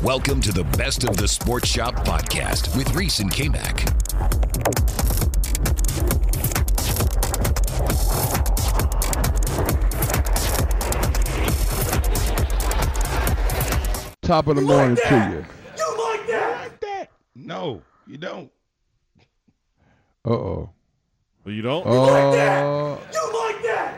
Welcome to the Best of the Sports Shop podcast with Reese and K-Mac. Top of the morning to you. You like that? No, you don't. Uh-oh. Well, you don't? You like that? You like that?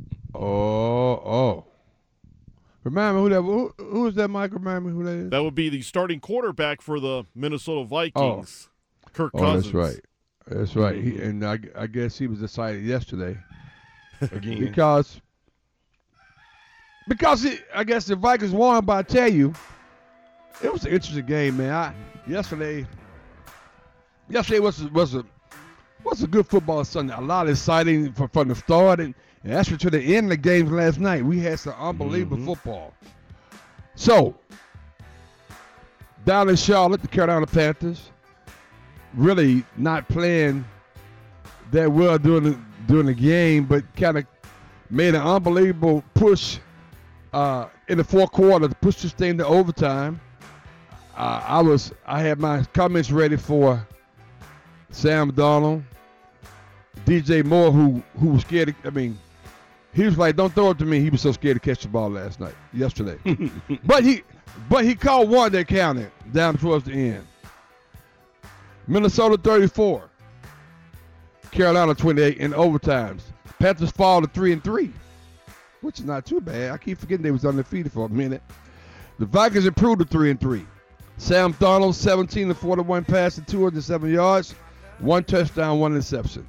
Oh. Remind me who is that, Mike? Remind me who that is. That would be the starting quarterback for the Minnesota Vikings, Kirk Cousins. That's right. And I guess he was decided yesterday. Again. Because I guess the Vikings won, but I tell you, it was an interesting game, man. Yesterday was a good football Sunday. A lot of exciting from the start and actually to the end of the games last night. We had some unbelievable football. So, down in Charlotte, the Carolina Panthers really not playing that well during the game, but kind of made an unbelievable push in the fourth quarter to push this thing to overtime. I had my comments ready for Sam Darnold, DJ Moore, who was scared. He was like, "Don't throw it to me." He was so scared to catch the ball yesterday. but he caught one that counted down towards the end. Minnesota 34, Carolina 28 in overtimes. Panthers fall to 3-3, which is not too bad. I keep forgetting they was undefeated for a minute. The Vikings improved to 3-3. Sam Darnold 17-41 passing, 207 yards, 1 touchdown, 1 interception.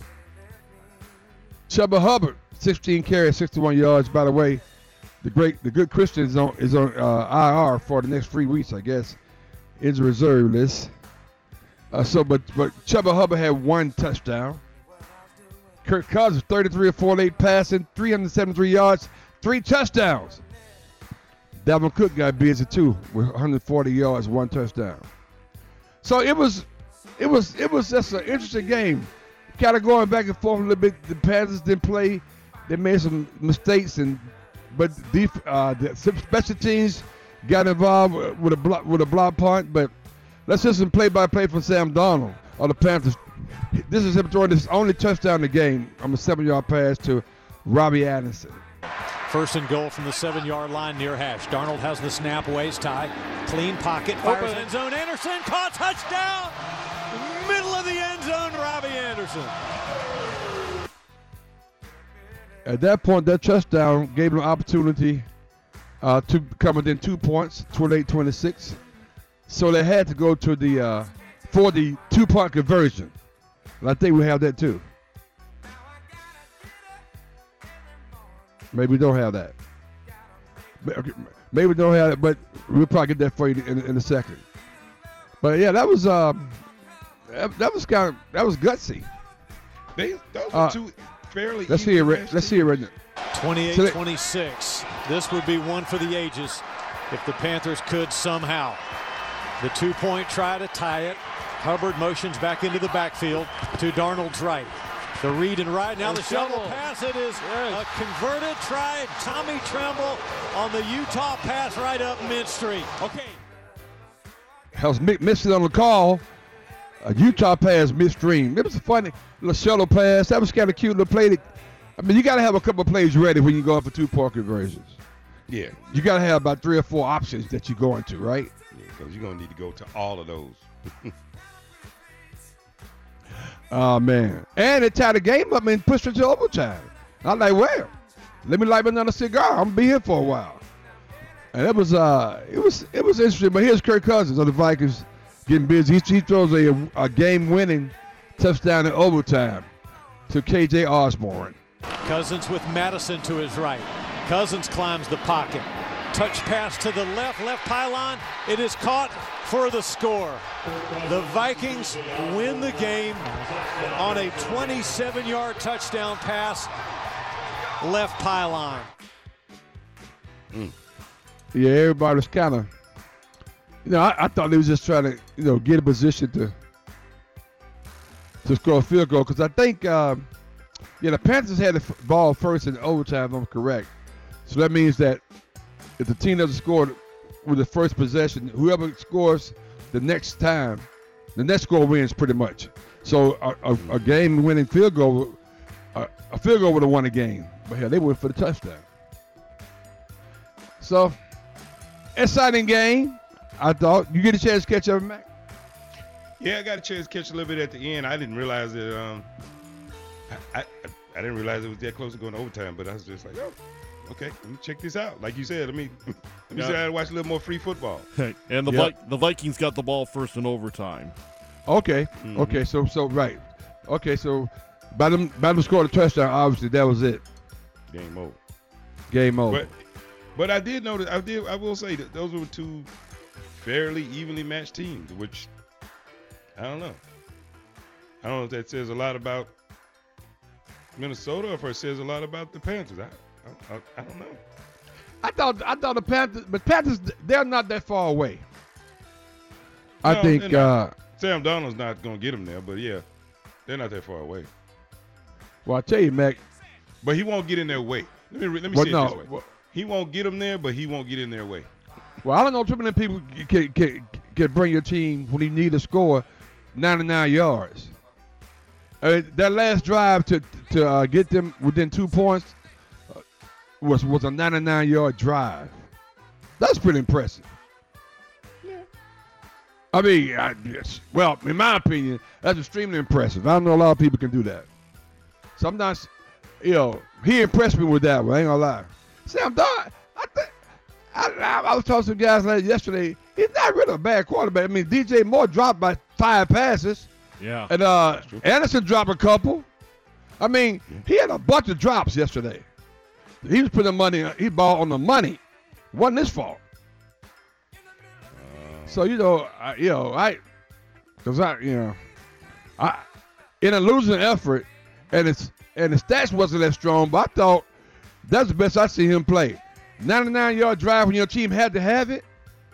Chuba Hubbard 16 carries, 61 yards. By the way, the good Christian is on IR for the next 3 weeks, I guess. Is reserve list. But Chuba Hubbard had 1 touchdown. Kirk Cousins 33-48 passing, 373 yards, 3 touchdowns. Dalvin Cook got busy too with 140 yards, 1 touchdown. So it was just an interesting game. Kind of going back and forth a little bit. The Panthers didn't play. They made some mistakes, but the special teams got involved with a block punt. But let's just some play-by-play from Sam Darnold of the Panthers. This is him throwing his only touchdown in the game on a 7-yard pass to Robbie Anderson. First and goal from the 7-yard line near hash. Darnold has the snap, waist tie, clean pocket, fires end zone. Anderson caught, touchdown! Middle of the end zone, Robbie Anderson. At that point, that touchdown gave him an opportunity to come within 2 points, 28-26. So they had to go to for the 2-point conversion. And I think we have that too. Maybe we don't have that. Maybe we don't have it, but we'll probably get that for you in a second. But yeah, that was gutsy. Those were two fairly. Let's see it right now. 28-26. This would be one for the ages if the Panthers could somehow. The 2-point try to tie it. Hubbard motions back into the backfield to Darnold's right. The read and ride. Now the shovel pass. It is a converted try. Tommy Tremble on the Utah pass right up mid-street. Okay. Has Mick missed it on the call. A Utah pass midstream. It was a funny little shuttle pass. That was kind of cute little play. You got to have a couple of plays ready when you go for 2-point conversions. Yeah. You got to have about 3 or 4 options that you go into, right? Yeah, because you're going to need to go to all of those. Oh, man. And it tied the game up and pushed it to overtime. I'm like, well, let me light another cigar. I'm going to be here for a while. And it was interesting. But here's Kirk Cousins of the Vikings getting busy. He throws a game-winning touchdown in overtime to K.J. Osborne. Cousins with Madison to his right. Cousins climbs the pocket. Touch pass to the left pylon. It is caught for the score. The Vikings win the game on a 27-yard touchdown pass, left pylon. Yeah, everybody was kind of, I thought they was just trying to, get a position to score a field goal because I think, the Panthers had the ball first in overtime, if I'm correct. So that means that if the team doesn't score with the first possession. Whoever scores the next time, the next score wins pretty much. So a game-winning field goal, a field goal would have won a game. But hell, they went for the touchdown. So, exciting game. I thought. You get a chance to catch up, Mac? Yeah, I got a chance to catch a little bit at the end. I didn't realize that. I didn't realize it was that close to going to overtime. But I was just like, oh, okay, let me check this out. Like you said, let me see how to watch a little more free football. And the Vikings got the ball first in overtime. Okay. Mm-hmm. Okay. So right. Okay. So by them scoring a touchdown, obviously that was it. Game over. But I did notice. I will say that those were two fairly evenly matched teams, which I don't know. I don't know if that says a lot about Minnesota or if it says a lot about the Panthers. I don't know. I thought the Panthers, but Panthers, they're not that far away. I think Sam Darnold's not going to get them there, but yeah, they're not that far away. Well, I tell you, Mac. But he won't get in their way. Let me say it this way. He won't get them there, but he won't get in their way. Well, I don't know too many people can bring your team when you need to score 99 yards. That last drive to get them within 2 points was a 99-yard drive. That's pretty impressive. Yeah. I mean, in my opinion, that's extremely impressive. I don't know a lot of people can do that. Sometimes, he impressed me with that one. I ain't gonna lie. Sam Darnold, I was talking to some guys yesterday. He's not really a bad quarterback. I mean, DJ Moore dropped by 5 passes. Yeah. And Anderson dropped a couple. I mean, he had a bunch of drops yesterday. He was putting money. He balled on the money. Wasn't his fault. So in a losing effort, and the stats wasn't that strong, but I thought that's the best I see him play. 99-yard drive when your team had to have it.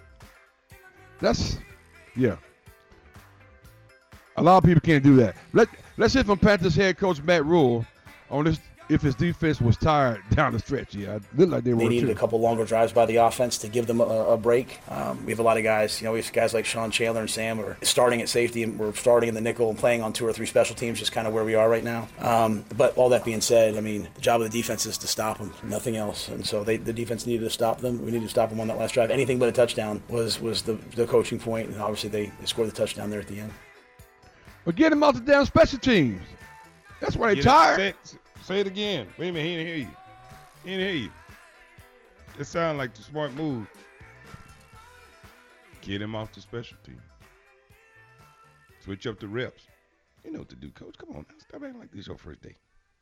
A lot of people can't do that. Let's hear from Panthers head coach Matt Rule on this. If his defense was tired down the stretch, it looked like they were. They needed too. a couple longer drives by the offense to give them a break. We have a lot of guys. We have guys like Sean Chandler and Sam are starting at safety, and we're starting in the nickel and playing on 2 or 3 special teams, just kind of where we are right now. But all that being said, I mean, the job of the defense is to stop them, nothing else. And so the defense needed to stop them. We needed to stop them on that last drive. Anything but a touchdown was the coaching point, and obviously they scored the touchdown there at the end. But get him out the damn special teams. That's why they tired. Say it again. Wait a minute, he didn't hear you. It sounded like the smart move. Get him off the special team. Switch up the reps. You know what to do, Coach. Come on, stop acting like this your first day.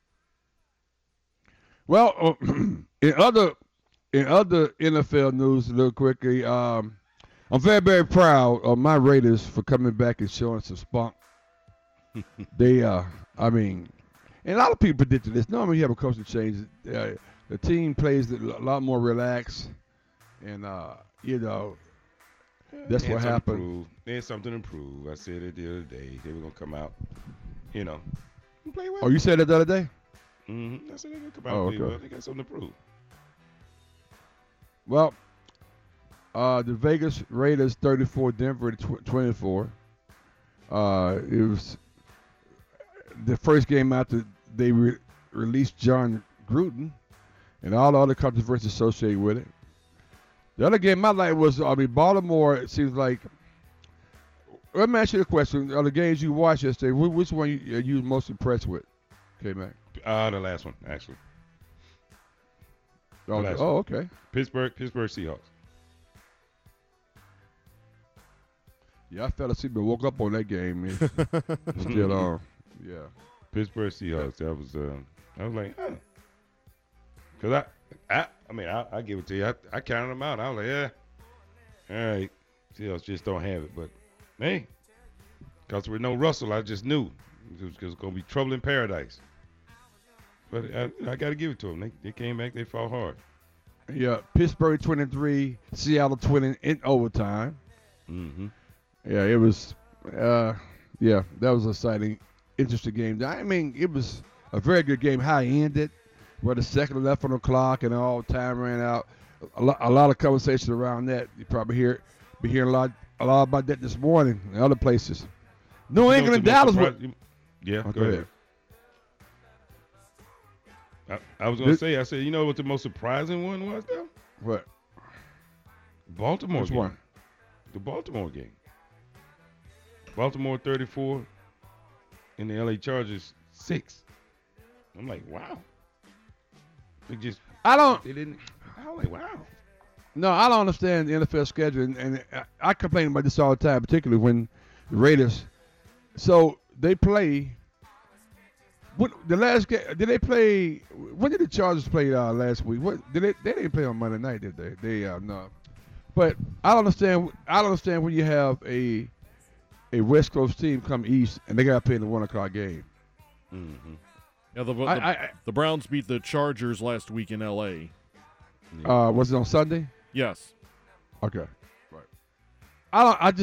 Well, in other NFL news, a little quickly, I'm very, very proud of my Raiders for coming back and showing some spunk. And a lot of people predicted this. Normally, you have a coaching change. The team plays a lot more relaxed, and that's what happened. They had something to prove. I said it the other day. They were gonna come out, and play well. Oh, you said that the other day? Mm-hmm. I said they're gonna come out and play well. They got something to prove. Well, the Vegas Raiders 34, Denver 24. It was the first game after they released John Gruden and all the other controversy associated with it. The other game I liked was, Baltimore, it seems like. Let me ask you a question. Of the games you watched yesterday, which one you were most impressed with? Okay, Mac. The last one, actually. Okay. Pittsburgh Seahawks. Yeah, I fell asleep and woke up on that game. It's still on. Yeah. Pittsburgh Seahawks. That was I was like, because I give it to you. I counted them out. I was like, yeah, all right. Seahawks just don't have it. But hey, because with no Russell, I just knew it was going to be trouble in paradise. But I got to give it to them. They came back. They fought hard. Yeah, Pittsburgh 23, Seattle 20 in overtime. Mm-hmm. Yeah, it was. That was an exciting, interesting game. I mean, it was a very good game. How it ended, where the second left on the clock and all time ran out. a lot of conversation around that. You probably be hearing a lot about that this morning in other places. New England and Dallas. Yeah, go ahead. I was gonna say. I said, you know what the most surprising one was though? What? Baltimore. Which game. one? The Baltimore game. Baltimore 34, and the LA Chargers 6. I'm like, wow. They didn't. I'm like, wow. No, I don't understand the NFL schedule, and I complain about this all the time, particularly when the Raiders. So they play. The last game, did they play? When did the Chargers play last week? They didn't play on Monday night, did they? No. But I don't understand when you have a West Coast team come east and they got to play in the 1 o'clock game. Mm-hmm. Yeah, the Browns beat the Chargers last week in L.A. Was it on Sunday? Yes. Okay. Right.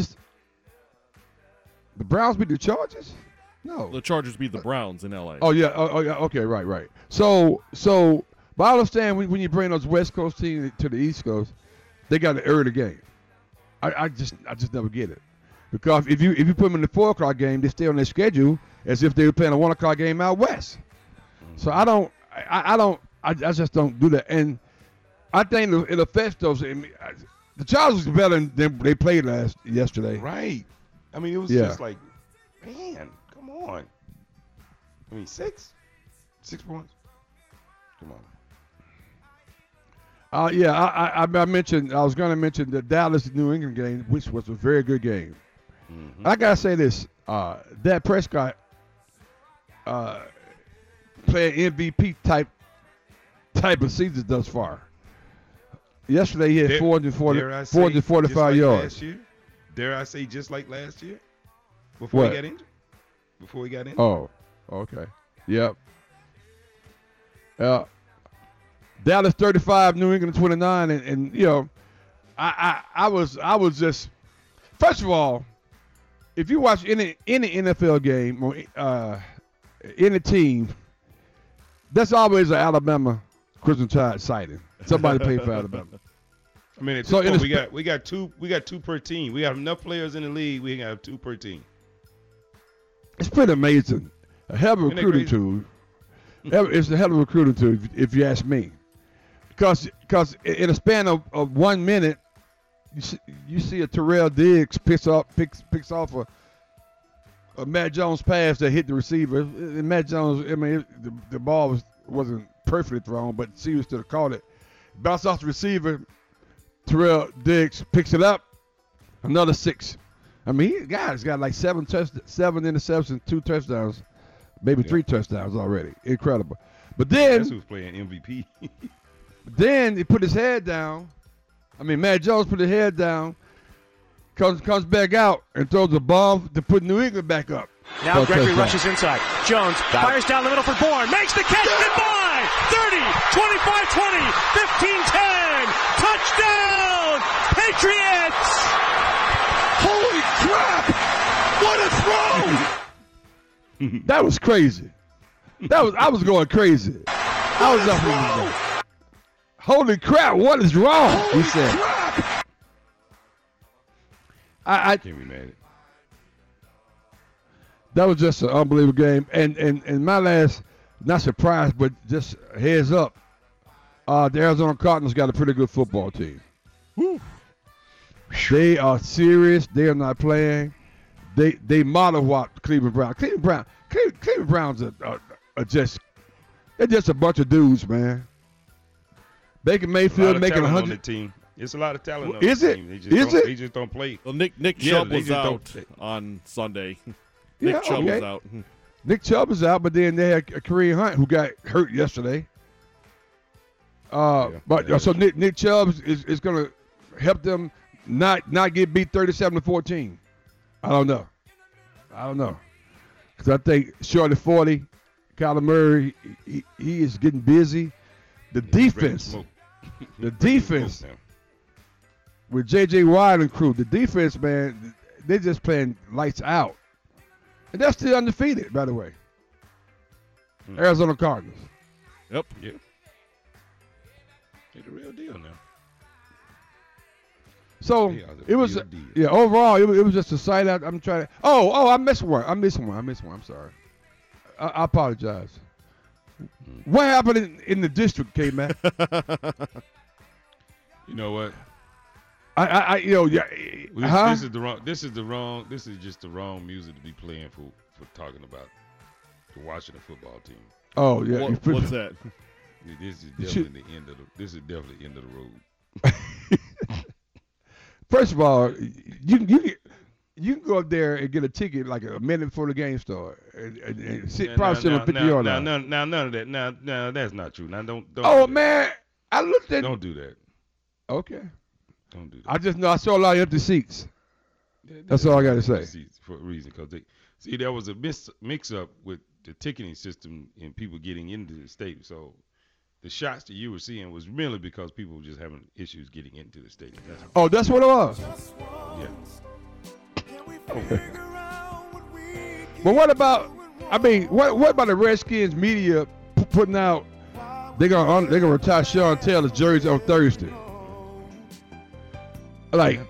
The Browns beat the Chargers? No. The Chargers beat the Browns in L.A. Oh, yeah. Oh, yeah. Okay, right. So, but I understand when you bring those West Coast teams to the East Coast, they got to early game. I just never get it. Because if you put them in the 4 o'clock game, they stay on their schedule as if they were playing a 1 o'clock game out west. So I just don't do that. And I think it affects those. The Chargers are better than they played yesterday. Right. I mean, it was just like, man, come on. I mean, 6 points. Come on. I mentioned. I was going to mention the Dallas-New England game, which was a very good game. Mm-hmm. I gotta say this: Dak Prescott playing MVP type of season thus far. Yesterday he had 445 yards. Dare I say, just like last year? Before he got injured. Oh, okay. Yep. Dallas 35, New England 29, and you know, I was just, first of all, if you watch any NFL game or any team, that's always an Alabama Crimson Tide sighting. Somebody played for Alabama. I mean, at this point, we got two per team. We have enough players in the league. We have 2 per team. It's pretty amazing. A hell of a recruiting tool. It's a hell of a recruiting tool, if you ask me. Because in a span of 1 minute, you see a Terrell Diggs picks off a Matt Jones pass that hit the receiver. And Matt Jones, I mean, the ball wasn't perfectly thrown, but Sears still caught it. Bounced off the receiver. Terrell Diggs picks it up. Another 6. I mean, guy's got like 7 interceptions, 2 touchdowns, maybe 3 touchdowns already. Incredible. But then that's who's playing MVP. Then he put his head down. I mean, Matt Jones put his head down, comes back out and throws the ball to put New England back up. Now Gregory rushes inside. Jones fires down the middle for Bourne. Makes the catch. Goodbye. 30, 25-20, 15-10. Touchdown, Patriots. Holy crap. What a throw. That was crazy. I was going crazy. I was up. Holy crap, what is wrong? He said. I can't be mad. That was just an unbelievable game. And my last, not surprised, but just heads up, the Arizona Cardinals got a pretty good football team. Woo. They are serious. They are not playing. They model what Cleveland Browns. Cleveland Browns are just a bunch of dudes, man. Baker Mayfield making 100. On the team. It's a lot of talent on the team. They just don't play. Well, Nick Chubb was out on Sunday. Nick Chubb was out. Nick Chubb is out, but then they had Kareem Hunt who got hurt yesterday. So Nick Chubb is going to help them not get beat 37-14. I don't know. Because I think short of 40, Kyler Murray, he is getting busy. The defense with J.J. Watt and crew, the defense, man, they're just playing lights out. And they're still undefeated, by the way. Arizona Cardinals. Yep. Yeah. They're the real deal now. So They are the it was, real deal. yeah. Overall, it was just a sight out. I'm trying to. Oh, I missed one. I'm sorry. I apologize. What happened in the district, K-Mac? You know what? This is just the wrong music to be playing for talking about the Washington football team. Oh yeah. What's that? This is definitely the end of the road. First of all, you can go up there and get a ticket like a minute before the game starts and sit on 50 yard line. Now, none of that. Now, that's not true. Now, don't. Oh do man, I looked at. Don't do that. Okay. Don't do that. I just know I saw a lot of empty seats. That's all I got to say. For a reason, because there was a mix-up with the ticketing system and people getting into the stadium. So the shots that you were seeing was really because people were just having issues getting into the stadium. That's what it was. Yeah. But what about? I mean, what about the Redskins media putting out? They're gonna retire Sean Taylor's jersey on Thursday. Like,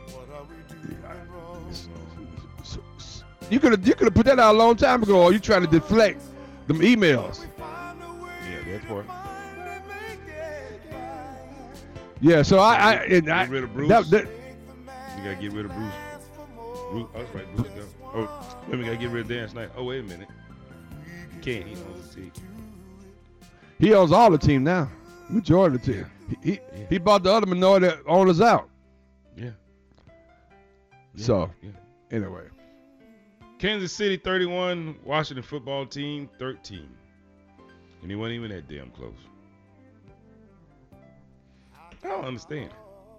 you could have put that out a long time ago, or you trying to deflect them emails. Yeah, that's part. Yeah, so Get rid of Bruce. You gotta get rid of Bruce. That's right, Bruce. Oh, then we gotta get rid of Dan Snyder. Oh, wait a minute. He owns the team. He owns all the team now. Majority of the team. He bought the other minority owners out. Yeah. So, anyway. Kansas City 31, Washington football team 13. And he wasn't even that damn close. I don't understand.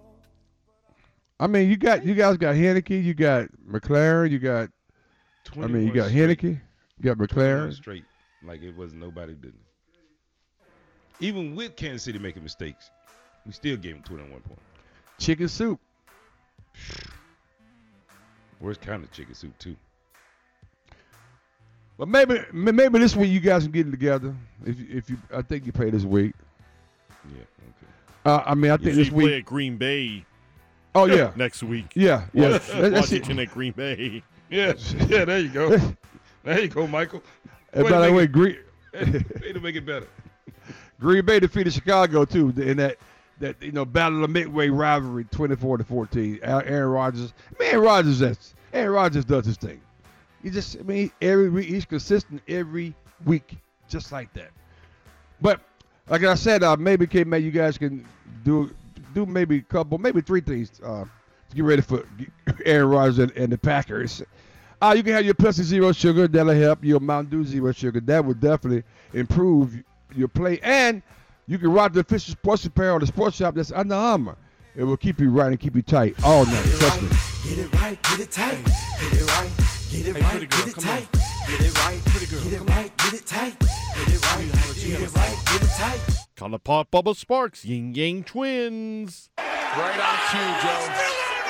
I mean, you guys got Heineke, you got McLaren, you got Heineke, you got McLaren. Straight, like it wasn't nobody did. Even with Kansas City making mistakes, we still gave him 21 points. Chicken soup. Worst kind of chicken soup too. But maybe this week you guys can get it together. If you, I think you play this week. Yeah. Okay. I mean, I think this you week. play at Green Bay. Oh yeah. Next week. Yeah. Washington at Green Bay. Yeah. There you go. There you go, Michael. And by the way, way to make it better. Green Bay defeated Chicago too in that Battle of Midway rivalry, 24-14. Aaron Rodgers does his thing. Every week he's consistent every week, just like that. But like I said, maybe you guys can do maybe a couple, maybe three things to get ready for Aaron Rodgers and the Packers. You can have your Pepsi Zero Sugar. That'll help. Your Mountain Dew Zero Sugar. That would definitely improve your play. And you can rock the official sports apparel, the sports shop that's Under Armour. It will keep you right and keep you tight all night. Trust me. Get it right, get it tight. Get it right, get it right, get it tight. Get it right, pretty girl. Get it right, get it tight. Get it right, get it right, get it tight. Call it Pop Bubba Sparks, Yin Yang Twins. Right on cue, Joe.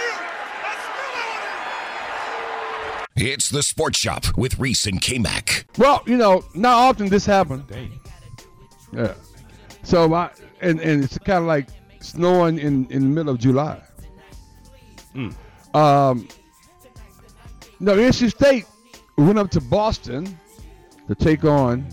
It's the Sports Shop with Reese and K-Mac. Well, not often this happens. Yeah. So and it's kind of like snowing in the middle of July. NC State went up to Boston to take on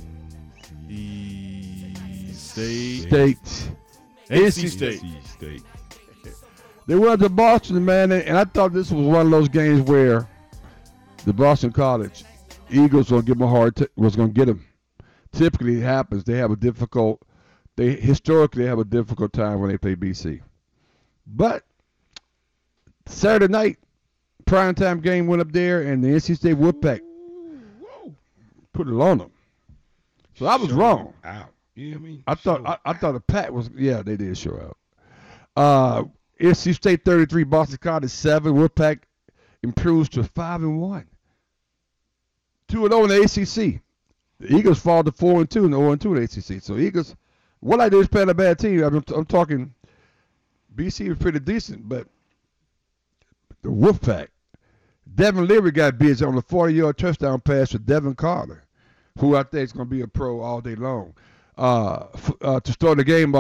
NC State. They went up to Boston, man, and I thought this was one of those games where the Boston College Eagles was going to get them. Typically, it happens. They historically have a difficult time when they play BC. But Saturday night, primetime game went up there, and the NC State Wolfpack put it on them. So I was wrong. Out. You know what I mean? I thought the Pack was. Yeah, they did show out. NC State 33, Boston College 7. Wolfpack improves to 5-1. 2-0 in the ACC. The Eagles fall to 4-2 and 0-2 in the ACC. So Eagles, what I did is playing a bad team. I'm talking. BC was pretty decent, but the Wolfpack. Devin Leary got busy on the 40-yard touchdown pass to Devin Carter, who I think is going to be a pro all day long. To start the game off,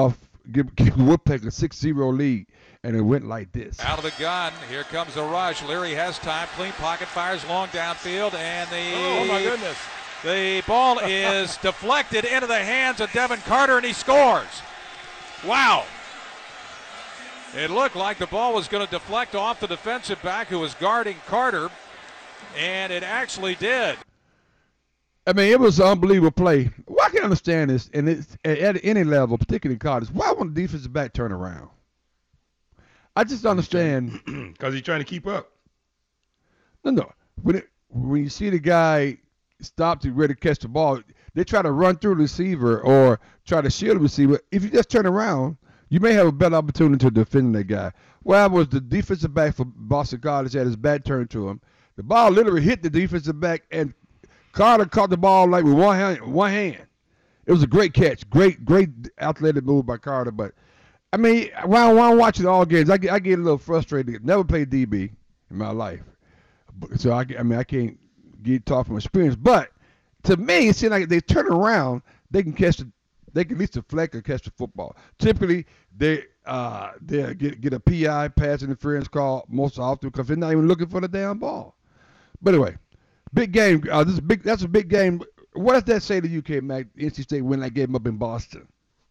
give Woodpeck a 6-0 lead, and it went like this. Out of the gun, here comes a rush. Leary has time, clean pocket, fires long downfield, and oh my goodness. The ball is deflected into the hands of Devin Carter, and he scores. Wow. It looked like the ball was going to deflect off the defensive back who was guarding Carter, and it actually did. I mean, it was an unbelievable play. Well, I can understand this, and it's at any level, particularly in college. Why won't the defensive back turn around? I just understand. Because he's trying to keep up. No. When you see the guy stop to ready to catch the ball, they try to run through the receiver or try to shield the receiver. If you just turn around, you may have a better opportunity to defend that guy. Well, was the defensive back for Boston College had his back turned to him. The ball literally hit the defensive back, and Carter caught the ball like with one hand. It was a great catch, great athletic move by Carter. But I mean, while I'm watching all games, I get a little frustrated. Never played DB in my life, so I can't talk from experience. But to me, it seems like they turn around, they can at least deflect or catch the football. Typically, they get a PI, pass interference call most often because they're not even looking for the damn ball. But anyway. Big game. That's a big game. What does that say to you, K-Mac? NC State win that game up in Boston.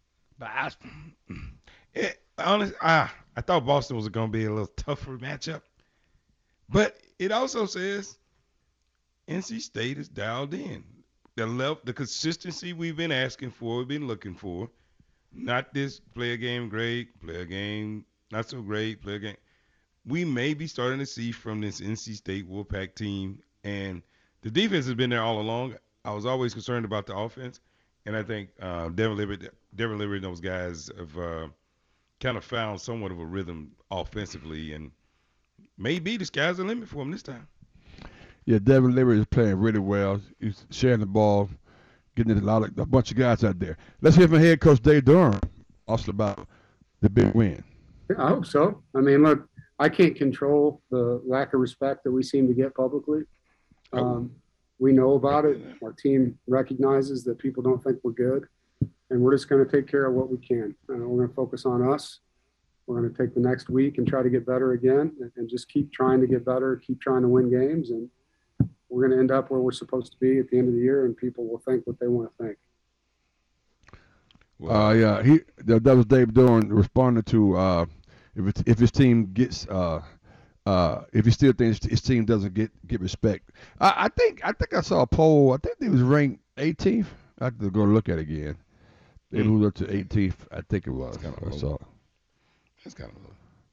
Honestly, I thought Boston was going to be a little tougher matchup. But it also says NC State is dialed in. The consistency we've been asking for, we've been looking for. Not this play a game great, play a game not so great, play a game. We may be starting to see from this NC State Wolfpack team. And the defense has been there all along. I was always concerned about the offense. And I think Devin Leary and those guys have kind of found somewhat of a rhythm offensively. And maybe the sky's the limit for him this time. Yeah, Devin Leary is playing really well. He's sharing the ball, getting a bunch of guys out there. Let's hear from head coach Dave Durham also about the big win. I hope so. I mean, look, I can't control the lack of respect that we seem to get publicly. We know about it. Our team recognizes that people don't think we're good, and we're just going to take care of what we can. We're going to focus on us. We're going to take the next week and try to get better again and just keep trying to get better, keep trying to win games, and we're going to end up where we're supposed to be at the end of the year, and people will think what they want to think. Yeah, that was Dave Durham responding to if his team gets if he still thinks his team doesn't get respect. I think I saw a poll. I think he was ranked 18th. I have to go look at it again. They moved up to 18th. I think it was. That's kind of low.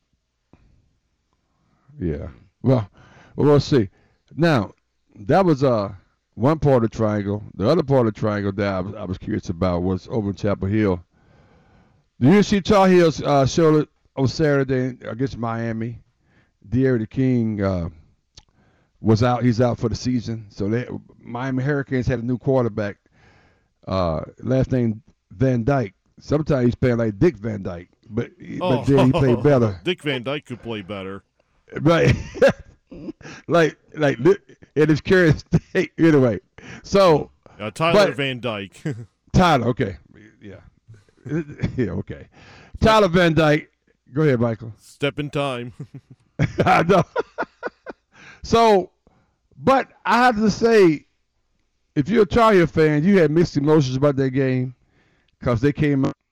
Yeah. Well, we'll see. Now, that was one part of the triangle. The other part of the triangle that I was curious about was over in Chapel Hill. The UNC Tar Heels showed it on Saturday against Miami. De'Aaron King was out. He's out for the season. So Miami Hurricanes had a new quarterback. Last name Van Dyke. Sometimes he's playing like Dick Van Dyke, but then he played better. Dick Van Dyke could play better. Right. like it is curious. Anyway, so Tyler Van Dyke. Tyler, okay, yeah, okay. Tyler Van Dyke. Go ahead, Michael. Step in time. I know. So, but I have to say, if you're a Tar Heel fan, you had mixed emotions about that game because they came up.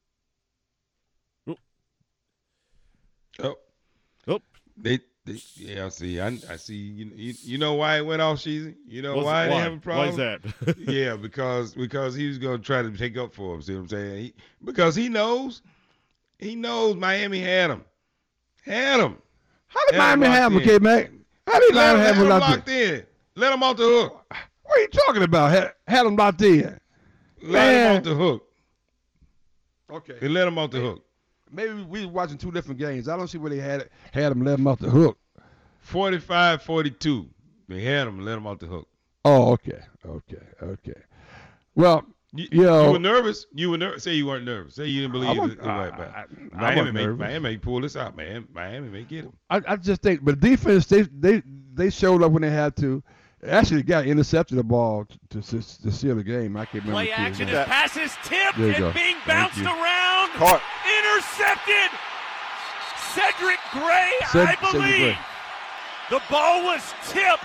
I see. You know why it went off, Sheezy? You know why they have a problem? Why is that? Yeah, because he was going to try to take up for him. See what I'm saying? Because he knows Miami had him. How did Miami have him, K-Mac? How did Miami have him locked in? Let him off the hook. What are you talking about? Had him locked in. Let him off the hook. Okay. They let him off the hook. Maybe we were watching two different games. I don't see where they had him let him off the hook. 45-42. They had him and let him off the hook. Oh, okay. Well, you were nervous. Say you weren't nervous. Say you didn't believe it. Miami may pull this out, man. Miami may get him. I just think, but defense, they showed up when they had to. Actually, the guy intercepted the ball to seal the game. I can't remember. Play action, his pass is tipped and being bounced around. Caught. Intercepted. Cedric Gray, I believe. The ball was tipped.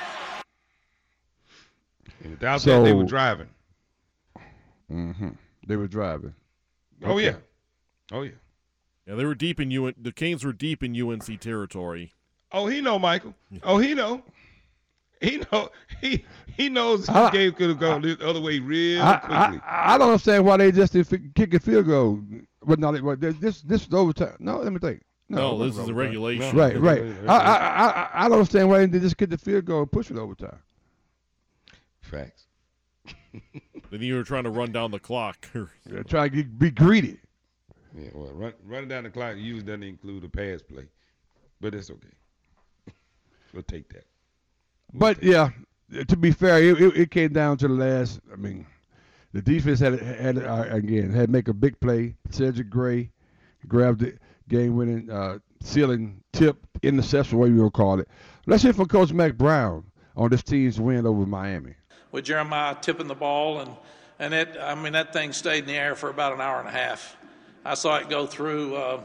And without that, they were driving. Mm-hmm. They were driving. Oh, Okay. yeah. Oh, yeah. Yeah, they were deep in the Canes were deep in UNC territory. Oh, he know, Michael. Oh, he know. He know. He knows this game could have gone the other way real quickly. I don't understand why they just didn't kick a field goal. But no, this is overtime. No, let me think. No, this is a regulation. Right. I don't understand why they just kick the field goal and push it overtime. Facts. Then you were trying to run down the clock. Try to be greedy. Yeah, well, running down the clock usually doesn't include a pass play, but it's okay. We'll take that. But yeah, to be fair, it came down to the last. I mean, the defense had to make a big play. Cedric Gray grabbed the game-winning sealing tip interception, whatever you want to call it. Let's hear from Coach Mack Brown on this team's win over Miami. With Jeremiah tipping the ball, and that thing stayed in the air for about an hour and a half. I saw it go through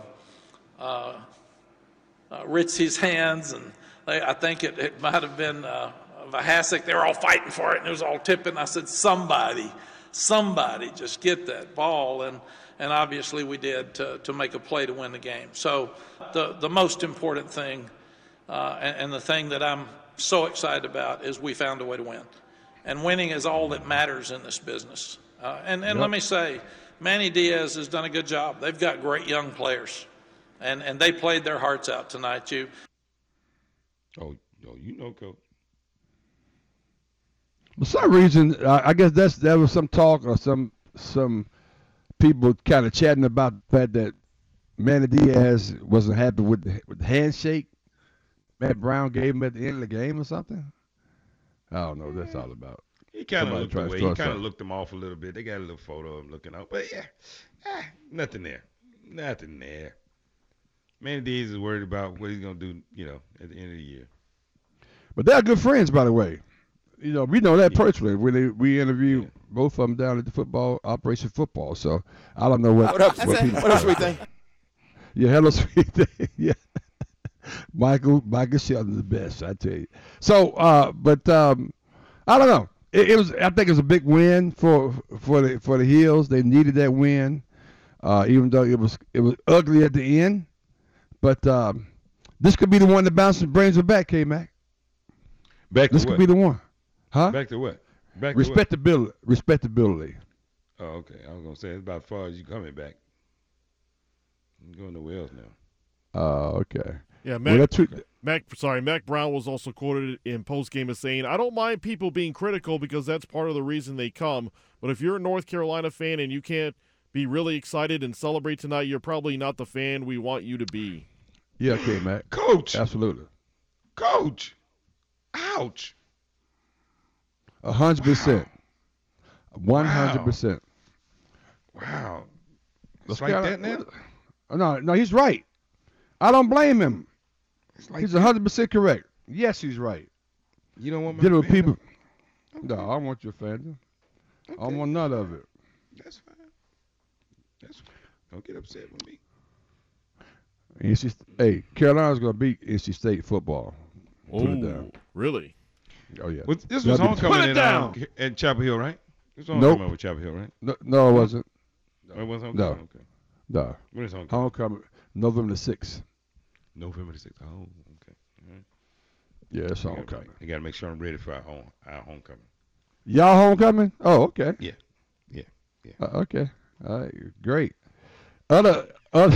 Ritzy's hands, and I think it might have been Vahasek. They were all fighting for it, and it was all tipping. I said, somebody just get that ball, and obviously we did to make a play to win the game. So the most important thing, and the thing that I'm so excited about, is we found a way to win. And winning is all that matters in this business. And let me say, Manny Diaz has done a good job. They've got great young players, and they played their hearts out tonight, too. Oh, you know, Coach. For some reason, I guess there was some talk or some people kind of chatting about the fact that Manny Diaz wasn't happy with the handshake Matt Brown gave him at the end of the game or something. I don't know what that's all about. He kind of looked away. He kind of looked them off a little bit. They got a little photo of him looking out. But, yeah, nothing there. Nothing there. Manny Diaz is worried about what he's going to do, at the end of the year. But they're good friends, by the way. We know that personally. We interviewed both of them down at the Operation Football. So I don't know what else we think. Yeah, hello, sweet thing. Yeah. Michael Shelton's the best, I tell you. So, I don't know. It was. I think it was a big win for the Heels. They needed that win, even though it was ugly at the end. But this could be the one that brings it back, K-Mac. Back to this what? Could be the one, huh? Back to what? Respectability. Oh, okay. I was gonna say it's about as far as you coming back. I'm going nowhere else now. Okay. Yeah, Mac Brown was also quoted in postgame as saying, I don't mind people being critical because that's part of the reason they come. But if you're a North Carolina fan and you can't be really excited and celebrate tonight, you're probably not the fan we want you to be. Yeah, okay, Mac. Coach. Absolutely. Coach. Ouch. 100%. 100%. Wow. It's like that now? No, he's right. I don't blame him. He's 100% correct. Yes, he's right. You don't want my dealing with people. Okay. No, I want your fandom. Okay. I want none of it. That's fine. Don't get upset with me. Carolina's going to beat NC State football. Put it down. Really? Oh, yeah. Well, this was homecoming in Chapel Hill, right? This was homecoming with Chapel Hill, right? No, it wasn't. No, it wasn't homecoming? No. Okay. No. When is homecoming? Homecoming, November the 6th. November the 6th. Oh, okay. All right. Yeah, it's homecoming. You got to make sure I'm ready for our homecoming. Y'all homecoming? Oh, okay. Yeah. Okay. All right. Great. Other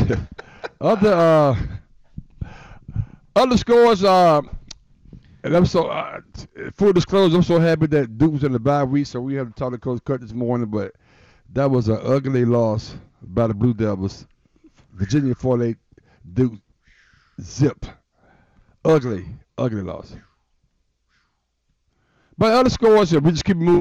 scores. And I'm so full disclosure, I'm so happy that Duke was in the bye week, so we have to talk to Coach Cut this morning. But that was an ugly loss by the Blue Devils. Virginia 48, Duke zip. Ugly loss. But other scores, we just keep moving.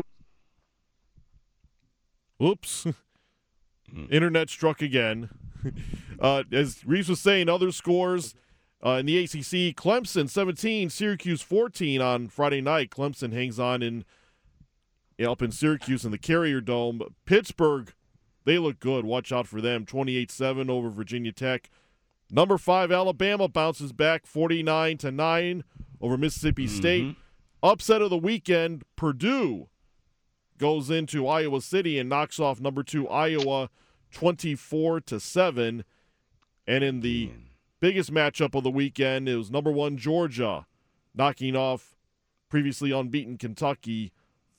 Oops. Internet struck again. As Reese was saying, other scores. In the ACC, Clemson 17, Syracuse 14 on Friday night. Clemson hangs on up in Syracuse in the Carrier Dome. Pittsburgh, they look good. Watch out for them. 28-7 over Virginia Tech. Number 5, Alabama bounces back 49-9 over Mississippi State. Upset of the weekend, Purdue goes into Iowa City and knocks off number 2 Iowa 24-7. And in the biggest matchup of the weekend, it was number 1 Georgia knocking off previously unbeaten Kentucky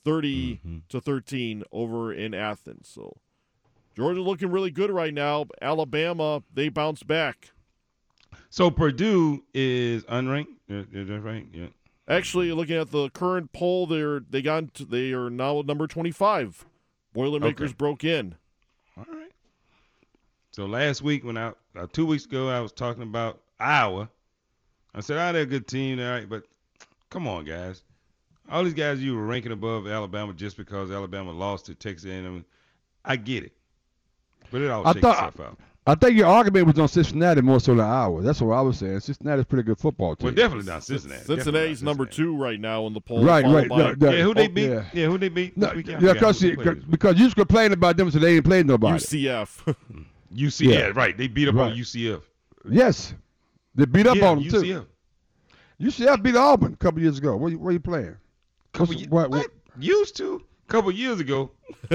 30-13 over in Athens. So Georgia looking really good right now. Alabama, they bounce back. So Purdue is unranked. Is that right? Yeah. Actually, looking at the current poll, they are now number 25. Boilermakers broke in. All right. So last week, 2 weeks ago, I was talking about Iowa. I said, they're a good team, all right, but come on, guys. All these guys you were ranking above Alabama just because Alabama lost to Texas A&M. I get it, but it all shakes itself out. I think your argument was on Cincinnati more so than Iowa. That's what I was saying. Cincinnati's a pretty good football team. Well, definitely not Cincinnati. Cincinnati's number 2 right now in the poll. Right. Who they beat? Yeah, who they beat? No, because you was complaining about them, so they ain't played nobody. UCF. UCF, right. They beat up on UCF. Yes. They beat up on them, UCF. too. UCF beat Auburn a couple years ago. Where you playing? What? Used to? A couple years ago.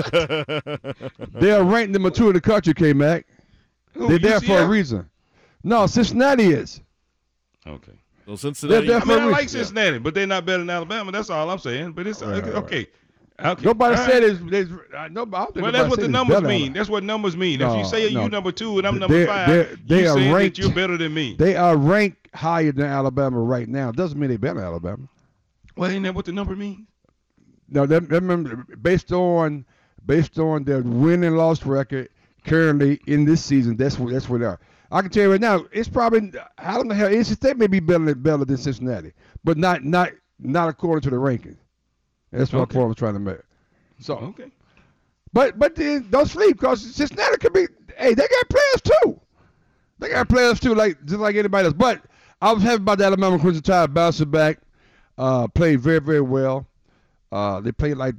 They are ranked number 2 in the country, K-Mac. They're there for a reason. No, Cincinnati is. Okay. So Cincinnati. I like Cincinnati, but they're not better than Alabama. That's all I'm saying. But it's okay. Nobody said it's nobody. Well, that's what the numbers mean. That's what numbers mean. If you say you number 2 and I'm number 5, they are saying ranked, that you're better than me. They are ranked higher than Alabama right now. Doesn't mean they're better than Alabama. Well, ain't that what the number means? No, remember based on their win and loss record currently in this season, that's where they are. I can tell you right now, it's probably I don't know how NC State may be better than Cincinnati, but not according to the rankings. That's what point I'm trying to make. So but then don't sleep because Cincinnati could be. Hey, they got players too. They got players too, just like anybody else. But I was happy about the Alabama Crimson Tide bouncing back, played very very well. They played like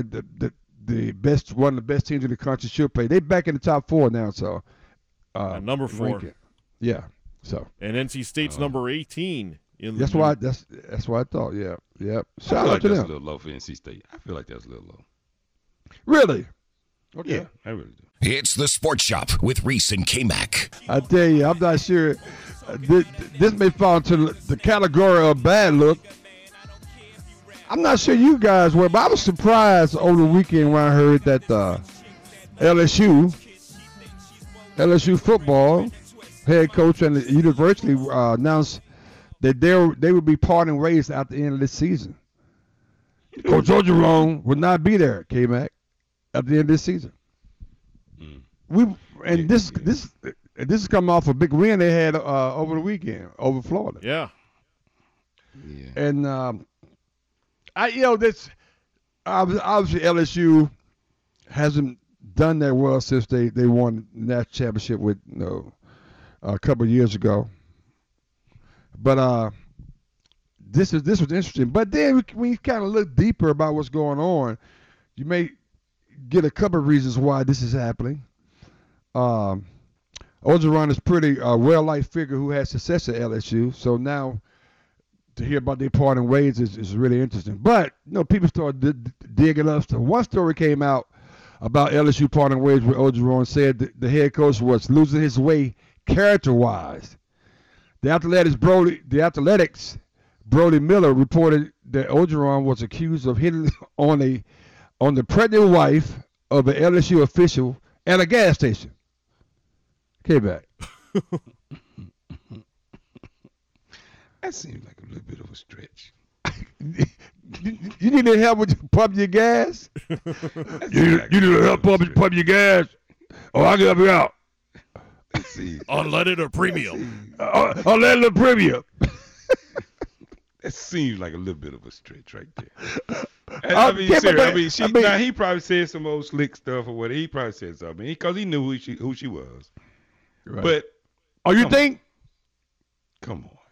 the best, one of the best teams in the country should play. They back in the top 4 now, so number 4. Ranking. Yeah. So and NC State's number 18 in the that's why I thought. Yeah. Shout out that's to them. a little low for NC State. I feel like that's a little low. Really? Okay. Yeah, I really do. It's the Sports Shop with Reese and K-Mac. I tell you, I'm not sure. This may fall into the category of bad look. I'm not sure you guys were, but I was surprised over the weekend when I heard that LSU football head coach and the university announced that they would be parting ways at the end of this season. Coach Orgeron would not be there, K-Mac, at the end of this season. This is coming off a big win they had over the weekend over Florida. Yeah. And this obviously LSU hasn't done that well since they won the national championship with a couple of years ago. But this was interesting. But then when you kind of look deeper about what's going on, you may get a couple of reasons why this is happening. Orgeron is pretty well-liked figure who had success at LSU, so now to hear about their parting ways is really interesting. But people started digging up. So one story came out about LSU parting ways with Orgeron, said that the head coach was losing his way character-wise. The Athletics Brody Miller reported that Orgeron was accused of hitting on the pregnant wife of an LSU official at a gas station. Okay, back. That seems like a little bit of a stretch. You need any help with pumping your gas? you need help pumping your gas? Oh, I can help you out. Let's see. Unleaded or premium? Unleaded or premium. That seems like a little bit of a stretch right there. Now he probably said some old slick stuff or whatever. He probably said something because he knew who she was. Right. But you think? Come on.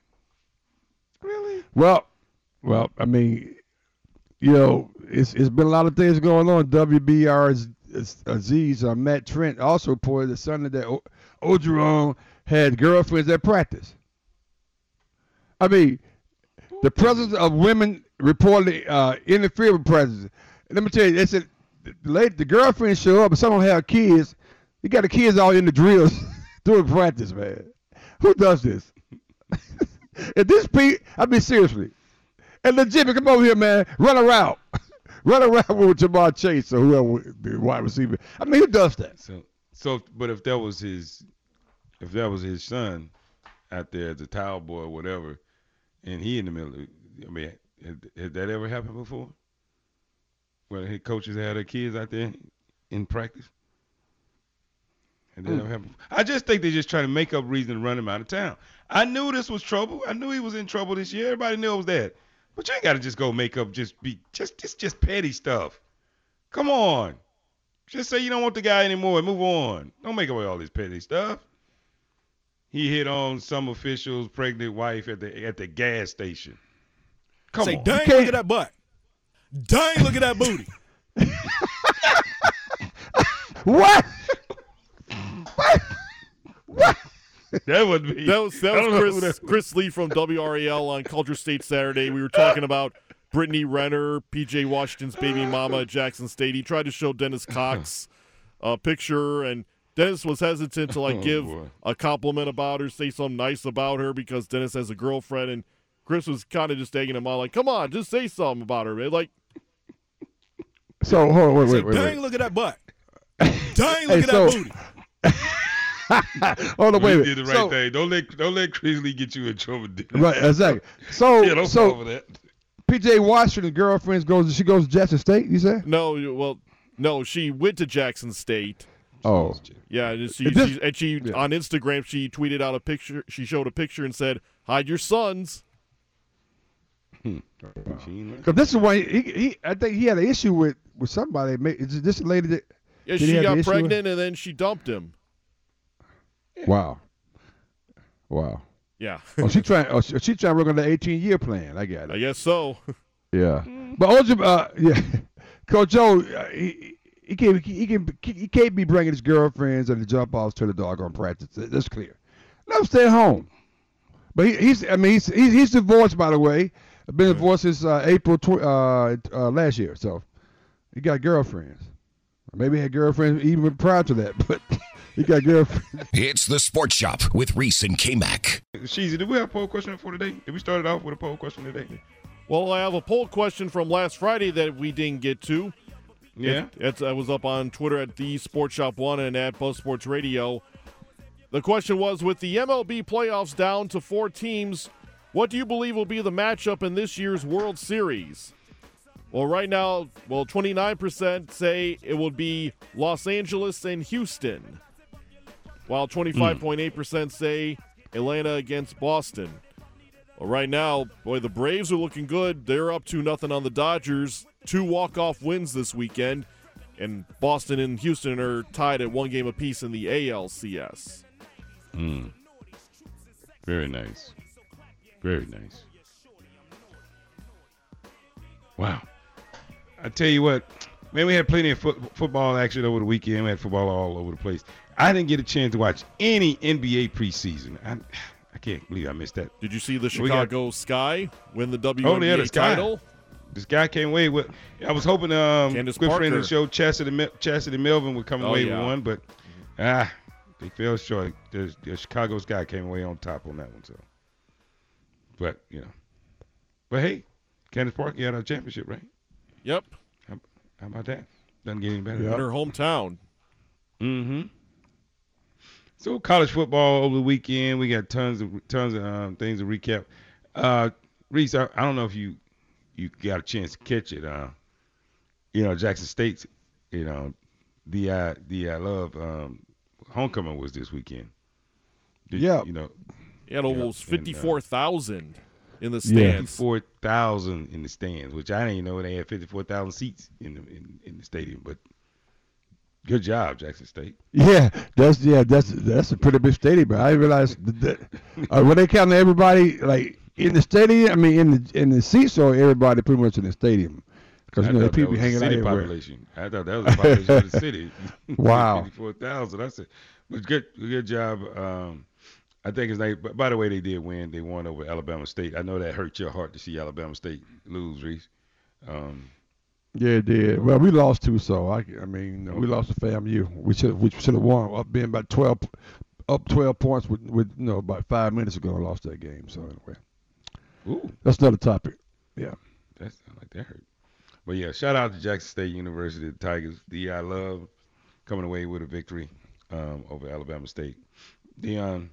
Really? Well, I mean, it's been a lot of things going on. WBRZ's Matt Trent also reported that Sunday that Orgeron had girlfriends at practice. I mean, the presence of women reportedly interfered with practice. Let me tell you, they said the girlfriends show up, but some don't have kids. You got the kids all in the drills doing practice, man. Who does this? At this peak, I mean, seriously. And legit, come over here, man. Run around with Jamar Chase or whoever the wide receiver. I mean, who does that? So, but if that was his son out there, the towel boy or whatever, and he in the middle, I mean, had that ever happened before? Where the coaches had their kids out there in practice? Had that ever happened? I just think they're just trying to make up reason to run him out of town. I knew this was trouble. I knew he was in trouble this year. Everybody knew it was that. But you ain't got to just go make up just petty stuff. Come on. Just say you don't want the guy anymore and move on. Don't make up all this petty stuff. He hit on some official's pregnant wife at the gas station. Come on. Dang, look at that butt. Dang, look at that booty. What? That would be. That was Chris Lee from WRAL on Culture State Saturday. We were talking about Brittany Renner, P.J. Washington's baby mama at Jackson State. He tried to show Dennis Cox a picture, and Dennis was hesitant to give a compliment about her, say something nice about her because Dennis has a girlfriend, and Chris was kind of just egging him on, like, come on, just say something about her, man. Like, so hold on, wait. Dang, look at that butt. Dang, look at that booty. Hold on, wait. You did the right thing. Don't let Chris Lee get you in trouble. Right, exactly. So, yeah, don't fall for that. P.J. Washington's girlfriend goes to Jackson State. You said? No, she went to Jackson State. Oh, yeah. She on Instagram she tweeted out a picture. She showed a picture and said, "Hide your sons." Because this is why I think he had an issue with somebody. Is this lady that? Yeah, she got pregnant and then she dumped him. Wow. Yeah. She trying to work on the 18-year plan. I got it. I guess so. Yeah. But Coach Joe, he can't be bringing his girlfriends and the jump offs to the doggone practice. That's clear. Let him stay at home. But he's divorced, by the way. Been divorced since April last year. So he got girlfriends. Maybe he had girlfriends even prior to that, but he got girlfriends. It's the Sports Shop with Reese and K-Mac. Sheezy, did we have a poll question for today? Did we start it off with a poll question today? Well, I have a poll question from last Friday that we didn't get to. Yeah. It was up on Twitter at the Sports Shop 1 and at Buzz Sports Radio. The question was, with the MLB playoffs down to 4 teams, what do you believe will be the matchup in this year's World Series? Well, right now, 29% say it will be Los Angeles and Houston, while 25.8% say Atlanta against Boston. Well, right now, boy, the Braves are looking good. They're up 2-0 on the Dodgers. 2 walk-off wins this weekend, and Boston and Houston are tied at 1 game apiece in the ALCS. Very nice. Very nice. Wow. I tell you what, man, we had plenty of football action over the weekend. We had football all over the place. I didn't get a chance to watch any NBA preseason. I can't believe I missed that. Did you see the Chicago Sky win the WNBA title? This guy came away with. I was hoping good friend of the show, Chastity Melvin, would come away with one, but they fell short. The Chicago Sky came away on top on that one. So, but hey, Candace Parker had a championship, right? Yep. How about that? Doesn't get any better. In her hometown. Mm-hmm. So college football over the weekend, we got tons of things to recap. Reese, I don't know if you got a chance to catch it. Jackson State's, the Love homecoming was this weekend. He had almost 54,000 in the stands. 54,000 in the stands, which I didn't even know they had 54,000 seats in the stadium. But good job, Jackson State. Yeah, that's a pretty big stadium. But I realized that when they count everybody, like in the stadium. I mean, in the seats, or everybody pretty much in the stadium, because the people hanging out everywhere. Population. I thought that was the population of the city. Wow. 54,000. I said, but good job. I think it's like. By the way, they did win. They won over Alabama State. I know that hurt your heart to see Alabama State lose, Reese. Yeah, it did. Well, we lost too, so I mean, we lost to FAMU. We should have won, up being about 12 points with about 5 minutes ago. I lost that game. So anyway, that's another topic. Yeah, that sounds like that hurt. But yeah, shout out to Jackson State University, the Tigers. I love coming away with a victory over Alabama State. Deion,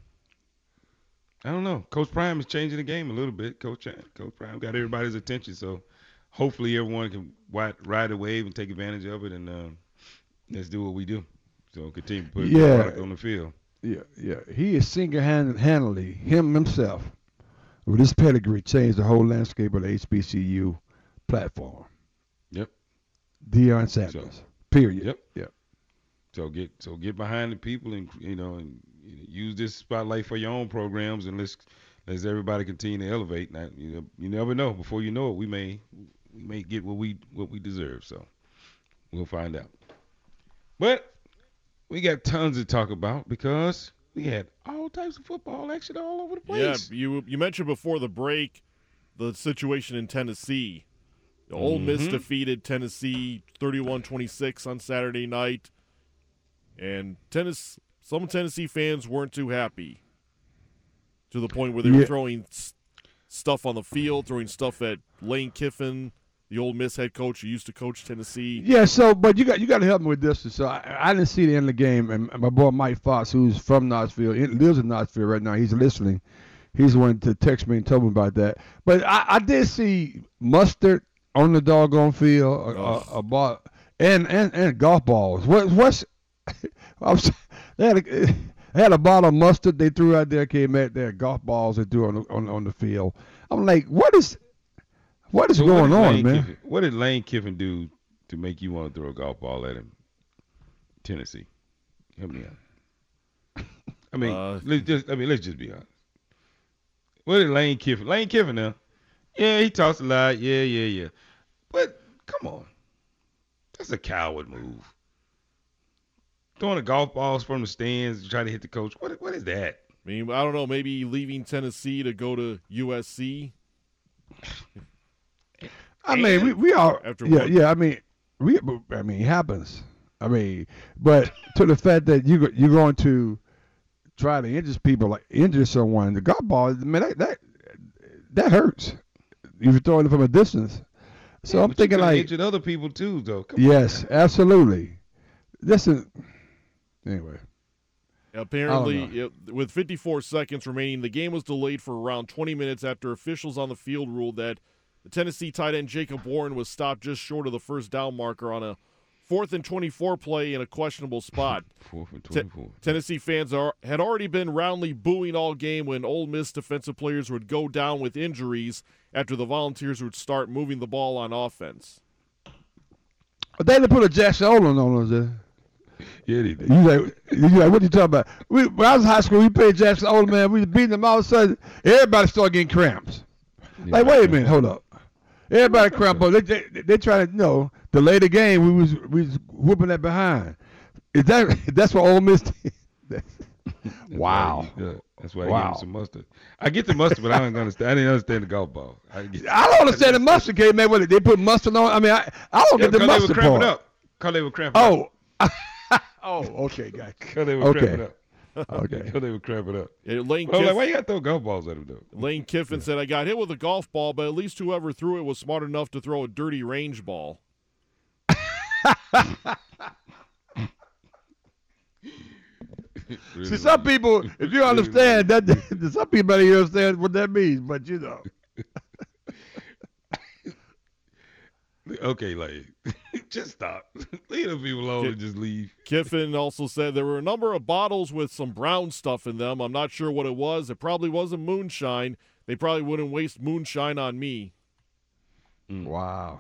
I don't know. Coach Prime is changing the game a little bit. Coach Prime got everybody's attention, so hopefully everyone can ride the wave and take advantage of it, and let's do what we do. So continue to put the product on the field. Yeah. He is single-handedly, himself, with his pedigree, changed the whole landscape of the HBCU platform. Yep. Deion Sanders. Period. Yep. So get behind the people, and and use this spotlight for your own programs, and let's everybody continue to elevate. Now, you never know. Before you know it, we may get what we deserve. So we'll find out. But we got tons to talk about because we had all types of football action all over the place. Yeah, you mentioned before the break the situation in Tennessee. Ole Miss defeated Tennessee 31-26 on Saturday night, and some Tennessee fans weren't too happy, to the point where they were throwing stuff on the field, throwing stuff at Lane Kiffin, the Ole Miss head coach who used to coach Tennessee. Yeah, but you got to help me with this. So I didn't see the end of the game, and my boy Mike Fox, who's from Knoxville, lives in Knoxville right now. He's listening. He's the one to text me and tell me about that. But I did see mustard on the doggone field, and golf balls. They had a bottle of mustard they threw out there. Came at their golf balls they threw on the field. I'm like, what is going on, man? What did Lane Kiffin do to make you want to throw a golf ball at him? Tennessee, help me out. I mean, let's just be honest. What did Lane Kiffin now? Yeah, he talks a lot. Yeah. But come on, that's a coward move. Throwing the golf balls from the stands to try to hit the coach. What is that? I mean, I don't know. Maybe leaving Tennessee to go to USC. I mean, we are. Yeah. I mean, it happens. I mean, but to the fact that you're going to try to injure someone, the golf ball, man, that hurts. You're throwing it from a distance. So I'm thinking like injured other people too, though. Yes, absolutely. Anyway. Apparently, with 54 seconds remaining, the game was delayed for around 20 minutes after officials on the field ruled that the Tennessee tight end Jacob Warren was stopped just short of the first down marker on a 4th and 24 play in a questionable spot. 4th and 24. Tennessee fans had already been roundly booing all game when Ole Miss defensive players would go down with injuries after the Volunteers would start moving the ball on offense. They didn't put a Jackson Olin on us there. Yeah, they did. You like, what you talking about? When I was in high school, we played Jackson Olin, man. We was beating them all of a sudden. Everybody started getting cramps. Yeah, like, wait a minute, hold up. Everybody cramp up. They trying to delay the game. We was whooping that behind. That's what Ole Miss did? Wow. That's why they gave him some mustard. I get the mustard, but I didn't understand the golf ball. I don't understand the mustard, man. What, they put mustard on? I mean, I don't get the mustard part. Because they were cramping up. Okay, guys. Because they were cramping up. Okay. Because they were cramping up. Yeah, why you got to throw golf balls at him, though? Lane Kiffin said, I got hit with a golf ball, but at least whoever threw it was smart enough to throw a dirty range ball. See, some people, if you understand that, some people don't understand what that means, but Okay, like, just stop. Leave the people alone and just leave. Kiffin also said there were a number of bottles with some brown stuff in them. I'm not sure what it was. It probably wasn't moonshine. They probably wouldn't waste moonshine on me. Wow.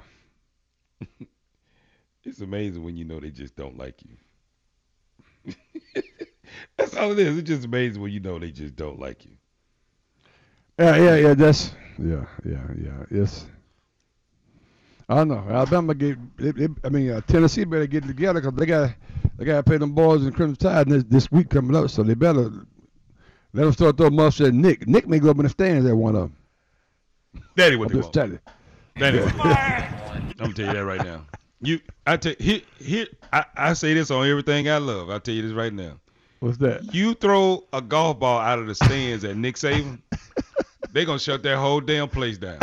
It's amazing when you know they just don't like you. That's all it is. It's just amazing when you know they just don't like you. Yeah. That's Yes. I know. Alabama Tennessee better get it together because they got to pay them boys in Crimson Tide this week coming up. So they better let them start throwing mustard at Nick. Nick may go up in the stands at one of them. That ain't what they just want. That ain't what they want. I'm gonna tell you that right now. I say this on everything I love. I'll tell you this right now. What's that? You throw a golf ball out of the stands at Nick Saban, they're gonna shut that whole damn place down.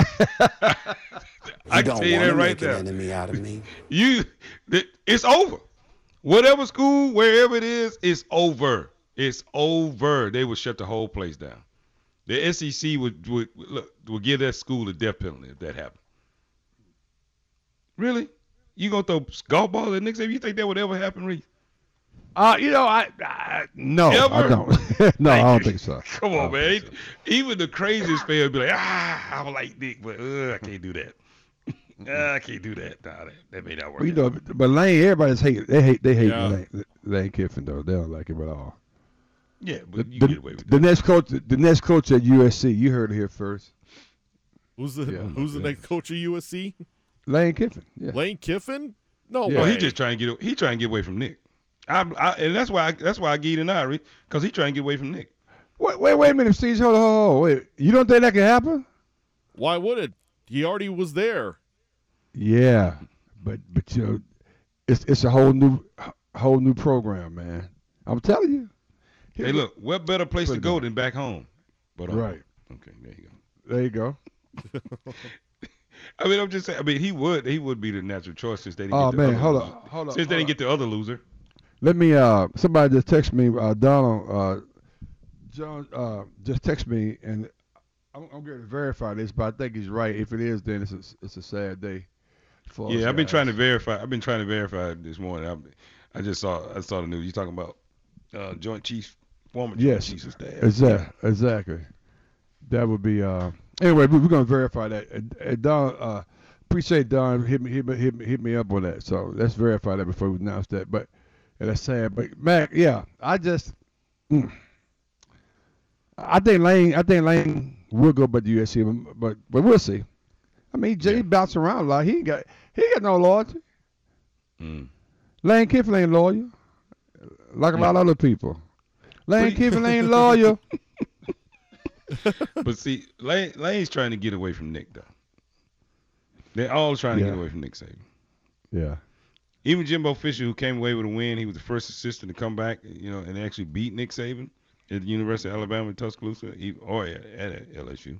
I can tell you that right now. Enemy out of me. It's over. Whatever school, wherever it is, it's over. It's over. They would shut the whole place down. The SEC would give that school a death penalty if that happened. Really? You gonna throw golf balls at Nick Saban? You think that would ever happen, Reese? No, Ever? I don't. No, I don't think so. Come on, man. Even the craziest fan would be like, I don't like Nick, but I can't do that. I can't do that. Nah, that may not work. But Lane, everybody's hate. They hate Lane Kiffin though. They don't like him at all. Yeah, but you get away with that. The next coach at USC. You heard it here first. Who's the next coach of USC? Lane Kiffin. Yeah. Lane Kiffin? No way. way. He just trying to get away from Nick. And that's why I get an eye, because he's trying to get away from Nick. Wait a minute, Steve. Hold on. Wait. You don't think that can happen? Why would it? He already was there. Yeah, but it's a whole new program, man. I'm telling you. Hey, look, what better place to go than back home? But right. Okay, there you go. There you go. I mean, I'm just saying. I mean, he would be the natural choice since they didn't get the other hold on. Since they didn't get the other loser. Let me. Somebody just text me. Donald John just text me, and I'm going to verify this, but I think he's right. If it is, then it's a sad day. Yeah, I've been trying to verify. I've been trying to verify this morning. I saw the news. You talking about Joint Chiefs, former Joint Chiefs of Staff. Exactly. That would be. Anyway, we're going to verify that. And Don, appreciate Don hit me up on that. So let's verify that before we announce that. But that's sad. But Mac, yeah, I think Lane will go back to USC, but we'll see. I mean, he bounced around a lot. He ain't got no loyalty. Lane Kiffin ain't loyal, like a lot of other people. Lane Kiffin ain't loyal. But see, Lane's trying to get away from Nick, though. They're all trying to get away from Nick Saban. Yeah. Even Jimbo Fisher, who came away with a win, he was the first assistant to come back, and actually beat Nick Saban at the University of Alabama in Tuscaloosa, or at LSU.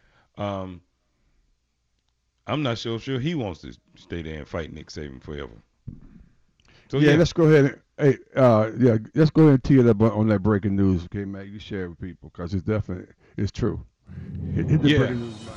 I'm not sure he wants to stay there and fight Nick Saban forever. So let's go ahead and let's go ahead and tee it up on that breaking news, okay, Mac? You share it with people because it's true. Hit the breaking news, Mike.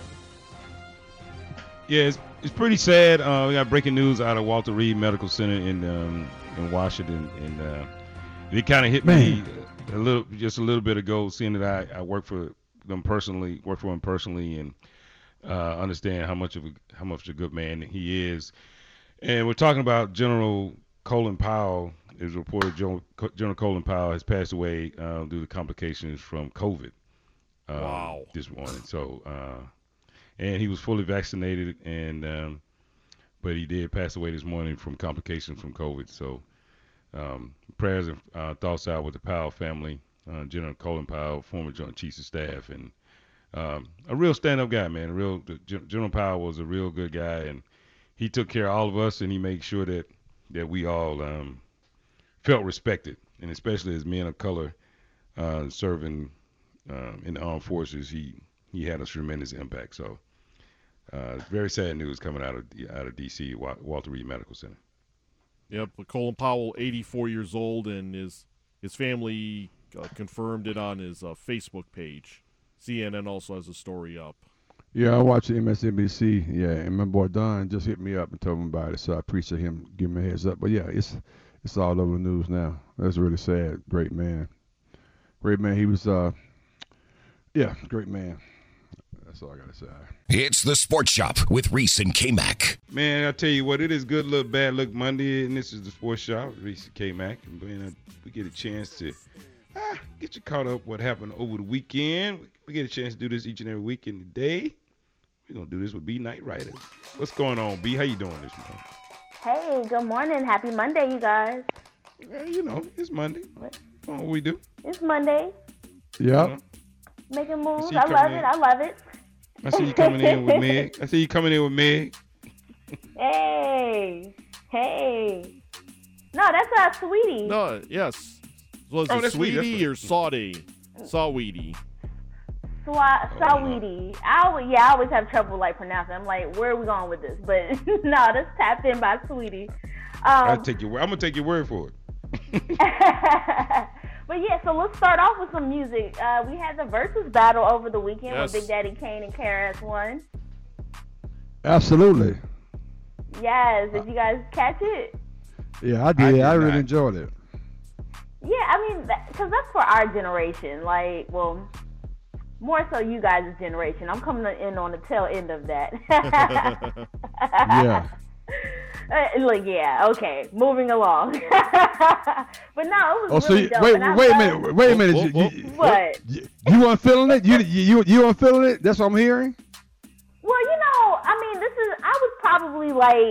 Yeah, it's pretty sad. We got breaking news out of Walter Reed Medical Center in Washington, and it kind of hit me a little bit ago, seeing that I work for him personally, and understand how much of a good man he is. And we're talking about General Colin Powell. It was reported General Colin Powell has passed away due to complications from COVID. This morning. So, and he was fully vaccinated, but he did pass away this morning from complications from COVID. So, prayers and thoughts out with the Powell family. General Colin Powell, former Joint Chiefs of Staff, and a real stand-up guy, man. General Powell was a real good guy, and he took care of all of us, and he made sure that we all felt respected, and especially as men of color serving in the armed forces, he had a tremendous impact. So, very sad news coming out of D.C. Walter Reed Medical Center. Yep, Colin Powell, 84 years old, and his family confirmed it on his Facebook page. CNN also has a story up. Yeah, I watched MSNBC. Yeah, and my boy Don just hit me up and told me about it, so I appreciate him giving me a heads up. But yeah, it's all over the news now. That's really sad. Great man. He was great man. That's all I gotta say. It's the Sports Shop with Reese and K-Mac. Man, I tell you what, it is Good Look, Bad Look Monday, and this is the Sports Shop with Reese and K-Mac. And we get a chance to get you caught up what happened over the weekend. We get a chance to do this each and every weekend today. We're going to do this with B Night Writer. What's going on, B? How you doing this morning? Hey, good morning. Happy Monday, you guys. Yeah, you know, it's Monday. What we do? It's Monday. Yep. Making moves. I love it. I love it. I see you coming in with Meg. Hey. No, that's Sweetie. No, yes. Was it Sweetie or Saudi? Saweetie. Saweetie. I always have trouble pronouncing. I'm like, where are we going with this? But no, that's tapped in by Sweetie. I'm gonna take your word for it. But yeah, so let's start off with some music. We had the Versus battle over the weekend with Big Daddy Kane and KRS One. Absolutely. Yes, did you guys catch it? Yeah, I did. I really enjoyed it. Yeah, I mean, because that's for our generation. More so you guys' generation. I'm coming in on the tail end of that. Yeah. Okay, moving along. But no, it was really dope. Wait a minute. What? You weren't feeling it? You weren't feeling it? That's what I'm hearing? Well, I was probably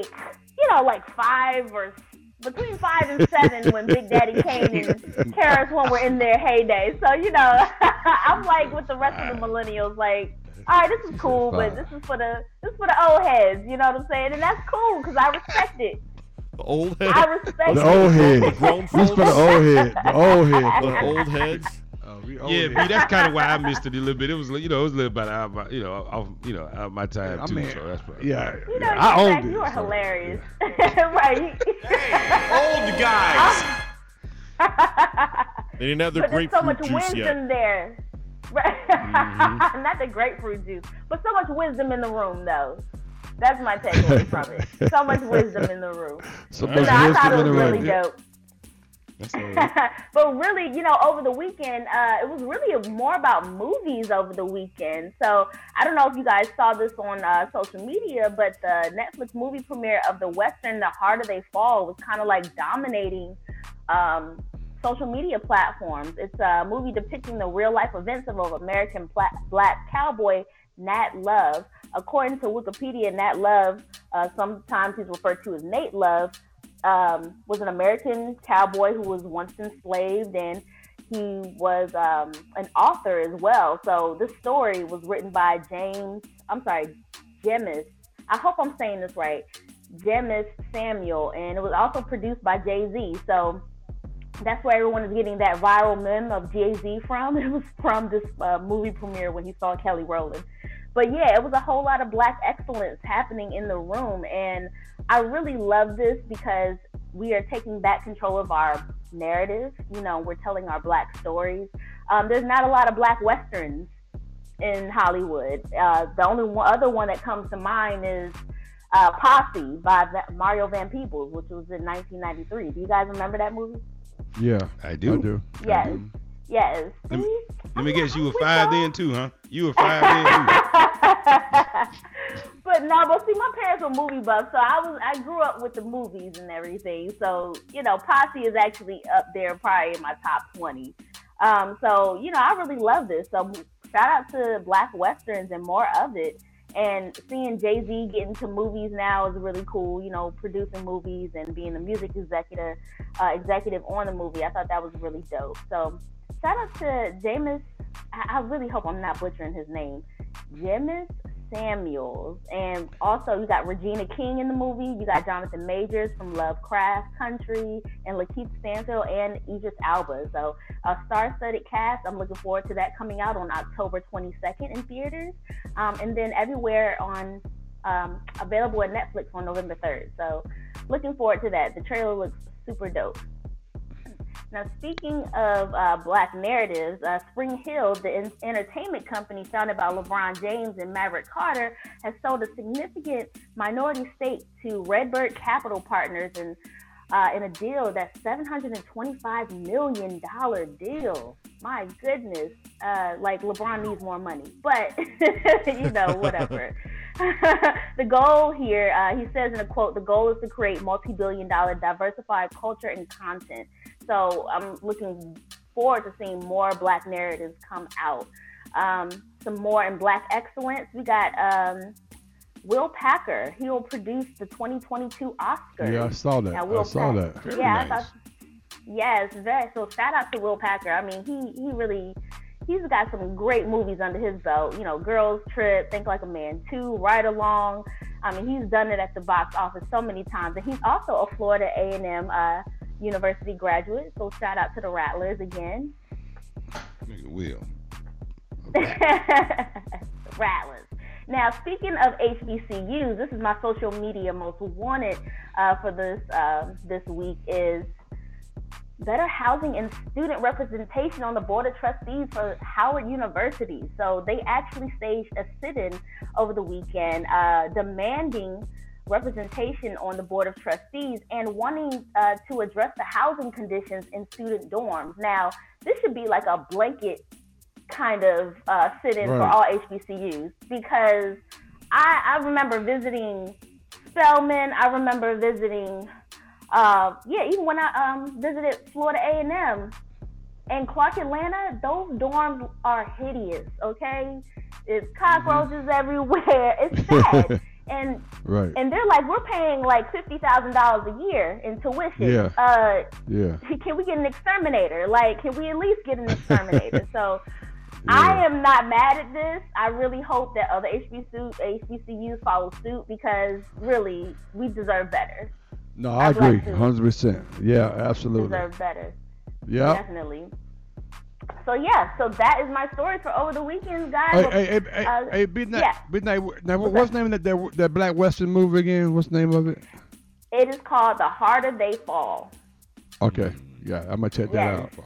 between 5 and 7 when Big Daddy Kane and KRS One were in their heyday. So, I'm like with the rest of the millennials, all right, this is cool, but this is for the old heads, you know what I'm saying? And that's cool because I respect it. The old heads? I respect it. The old heads. This for the old heads. The old heads. The old heads. Yeah, B, that's kind of why I missed it a little bit. It was, it was a little bit out of my time too. So that's probably I owned it. You are hilarious, right? Hey, old guys. They didn't have their but there's so grapefruit much juice wisdom yet. there. Mm-hmm. Not the grapefruit juice, but so much wisdom in the room, though. That's my takeaway from it. So much wisdom in the room. I thought it was really dope. But really, over the weekend, it was really more about movies over the weekend. So I don't know if you guys saw this on social media, but the Netflix movie premiere of the Western The Harder They Fall was kind of dominating social media platforms. It's a movie depicting the real life events of American black cowboy Nat Love. According to Wikipedia, Nat Love, sometimes he's referred to as Nate Love, was an American cowboy who was once enslaved, and he was an author as well. So this story was written by Jemis, I hope I'm saying this right, Jemis Samuel, and it was also produced by Jay-Z. So that's where everyone is getting that viral meme of Jay-Z from. It was from this movie premiere when he saw Kelly Rowland. But yeah, it was a whole lot of black excellence happening in the room. And I really love this because we are taking back control of our narrative. We're telling our black stories. There's not a lot of black Westerns in Hollywood. The only other one that comes to mind is Posse by Mario Van Peebles, which was in 1993. Do you guys remember that movie? Yeah, I do. Yes. Yes. Let me guess, you were 5 then too, huh? You were 5 then too. But see, my parents were movie buffs, so I grew up with the movies and everything. So, Posse is actually up there probably in my top 20. So, I really love this. So shout out to Black Westerns and more of it. And seeing Jay-Z get into movies now is really cool, producing movies and being the music executive on the movie. I thought that was really dope. So shout out to Jemis. I really hope I'm not butchering his name. Jemis Samuels. And also you got Regina King in the movie. You got Jonathan Majors from Lovecraft Country, and Lakeith Stanfield and Idris Elba. So a star-studded cast. I'm looking forward to that coming out on October 22nd in theaters. And then everywhere on available at Netflix on November 3rd. So looking forward to that. The trailer looks super dope. Now, speaking of black narratives, Spring Hill, the entertainment company founded by LeBron James and Maverick Carter, has sold a significant minority stake to Redbird Capital Partners in a deal that's $725 million deal. My goodness. LeBron needs more money, but whatever. The goal here, he says in a quote, the goal is to create multi-billion-dollar diversified culture and content. So I'm looking forward to seeing more Black narratives come out. Some more in Black excellence. We got Will Packer. He will produce the 2022 Oscars. Yeah, I saw that. Now, I saw that. Very yeah, nice. yes, very. So shout out to Will Packer. I mean, he's got some great movies under his belt. You know, Girls Trip, Think Like a Man 2, Ride Along. I mean, he's done it at the box office so many times. And he's also a Florida A&M University graduate. So shout out to the Rattlers again. Nigga Will. Rattlers. Now, speaking of HBCUs, this is my social media most wanted for this week is better housing and student representation on the Board of Trustees for Howard University. So they actually staged a sit-in over the weekend demanding representation on the Board of Trustees and wanting to address the housing conditions in student dorms. Now, this should be like a blanket kind of sit-in for all HBCUs, because I remember visiting Spelman. I remember visiting even when I visited Florida A&M and Clark Atlanta, those dorms are hideous, okay? It's cockroaches everywhere. It's sad. And they're like, we're paying like $50,000 a year in tuition. Can we get an exterminator? Like, can we at least get an exterminator? So I am not mad at this. I really hope that other HBCUs follow suit, because really, we deserve better. No, I agree, 100%. Yeah, absolutely. Deserve better. Yeah, definitely. So that is my story for over the weekend, guys. Hey, Midnight. Now, what's the name of that Black Western movie again? What's the name of it? It is called The Harder They Fall. Okay, yeah, I'm gonna check that out.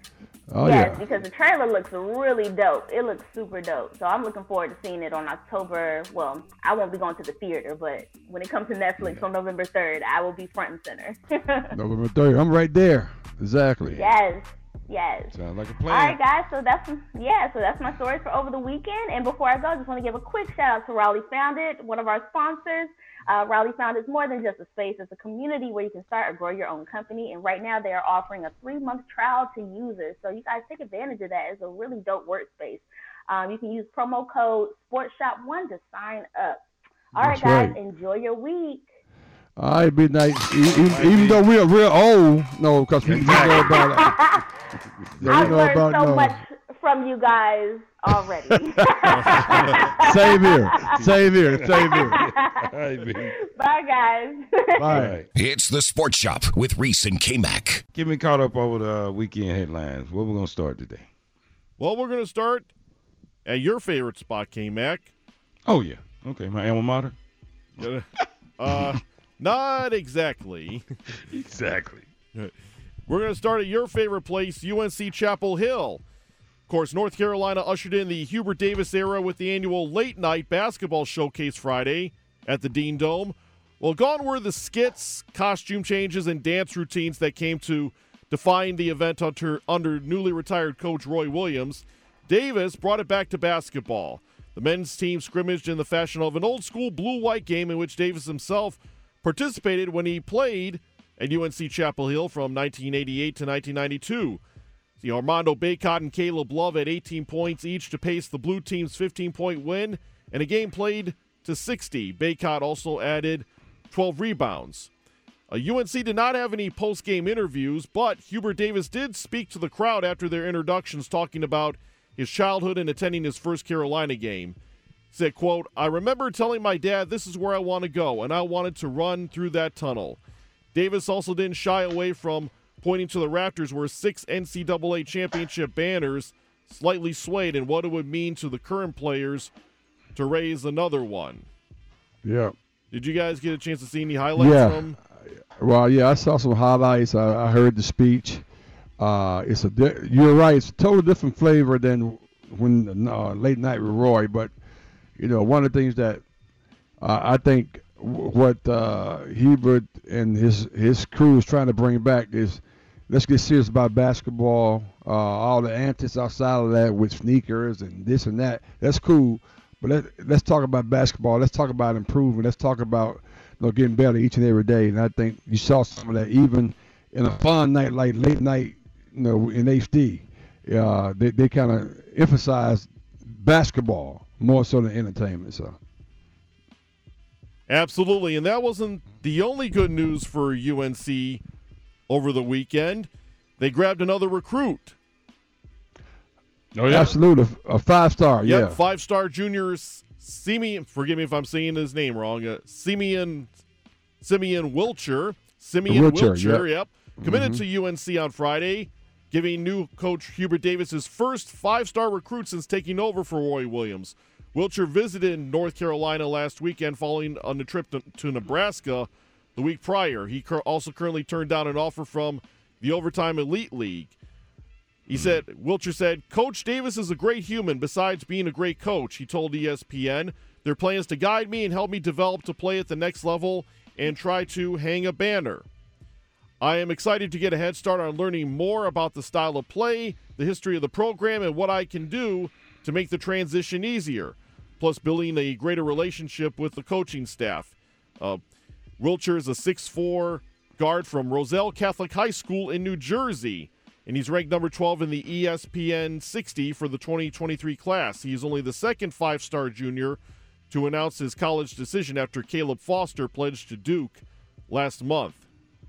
Oh yes, because the trailer looks really dope. It looks super dope. So I'm looking forward to seeing it on October. Well, I won't be going to the theater, but when it comes to Netflix on November 3rd, I will be front and center. November 3rd. I'm right there. Exactly. Yes. Sounds like a plan. All right, guys. So that's my stories for over the weekend. And before I go, I just want to give a quick shout out to Raleigh Founded, one of our sponsors. Raleigh Founded is more than just a space. It's a community where you can start or grow your own company. And right now they are offering a 3-month trial to users. So you guys take advantage of that. It's a really dope workspace. You can use promo code SportsShop1 to sign up. All right, guys. Enjoy your week. All right, Midnight. Even though we're real old, no, because we know about it. I've learned so much from you guys already. Same here. Bye, guys. Bye. It's the Sports Shop with Reese and K-Mac. Get me caught up over the weekend headlines. Where we going to start today? Well, we're going to start at your favorite spot, K-Mac. Oh, yeah. Okay, my alma mater? Not exactly. Exactly. We're going to start at your favorite place, UNC Chapel Hill. Of course, North Carolina ushered in the Hubert Davis era with the annual late-night basketball showcase Friday at the Dean Dome. Well, gone were the skits, costume changes, and dance routines that came to define the event under newly retired coach Roy Williams. Davis brought it back to basketball. The men's team scrimmaged in the fashion of an old-school blue-white game in which Davis himself participated when he played at UNC Chapel Hill from 1988 to 1992. The Armando Bacot and Caleb Love had 18 points each to pace the blue team's 15-point win, and a game played to 60. Bacot also added 12 rebounds. UNC did not have any post-game interviews, but Hubert Davis did speak to the crowd after their introductions, talking about his childhood and attending his first Carolina game. He said, quote, "I remember telling my dad this is where I want to go, and I wanted to run through that tunnel." Davis also didn't shy away from pointing to the rafters where 6 NCAA championship banners slightly swayed and what it would mean to the current players to raise another one. Yeah. Did you guys get a chance to see any highlights from? Well, yeah, I saw some highlights. I heard the speech. You're right. It's a totally different flavor than when late night with Roy. But one of the things that I think what Hubert and his crew is trying to bring back is, let's get serious about basketball. All the antics outside of that with sneakers and this and that, that's cool. But let's talk about basketball. Let's talk about improving. Let's talk about getting better each and every day. And I think you saw some of that even in a fun night like late night in HD. They kind of emphasize basketball more so than entertainment. So. Absolutely, and that wasn't the only good news for UNC over the weekend. They grabbed another recruit. Oh, yeah. Absolutely, a 5-star, Yep, yeah. 5-star junior Simeon, forgive me if I'm saying his name wrong, Simeon Wilcher. Yep. Committed to UNC on Friday, giving new coach Hubert Davis his first 5-star recruit since taking over for Roy Williams. Wilcher visited North Carolina last weekend following on the trip to Nebraska the week prior. He also currently turned down an offer from the Overtime Elite League. Wilcher said, Coach Davis is a great human besides being a great coach. He told ESPN, their plan is to guide me and help me develop to play at the next level and try to hang a banner. I am excited to get a head start on learning more about the style of play, the history of the program, and what I can do to make the transition easier, plus building a greater relationship with the coaching staff. Wilcher is a 6'4" guard from Roselle Catholic High School in New Jersey, and he's ranked number 12 in the ESPN 60 for the 2023 class. He is only the second 5-star junior to announce his college decision after Caleb Foster pledged to Duke last month.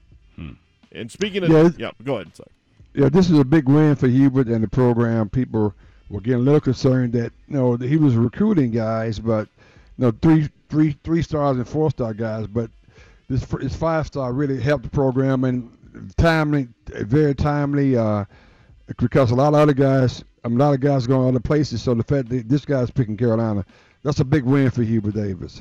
And speaking of, go ahead. Sorry. Yeah, this is a big win for Hubert and the program. People were getting a little concerned that that he was recruiting guys, but 3 stars and 4-star guys. But this 5-star really helped the program and very timely. Because a lot of guys going other places. So the fact that this guy's picking Carolina, that's a big win for Hubert Davis.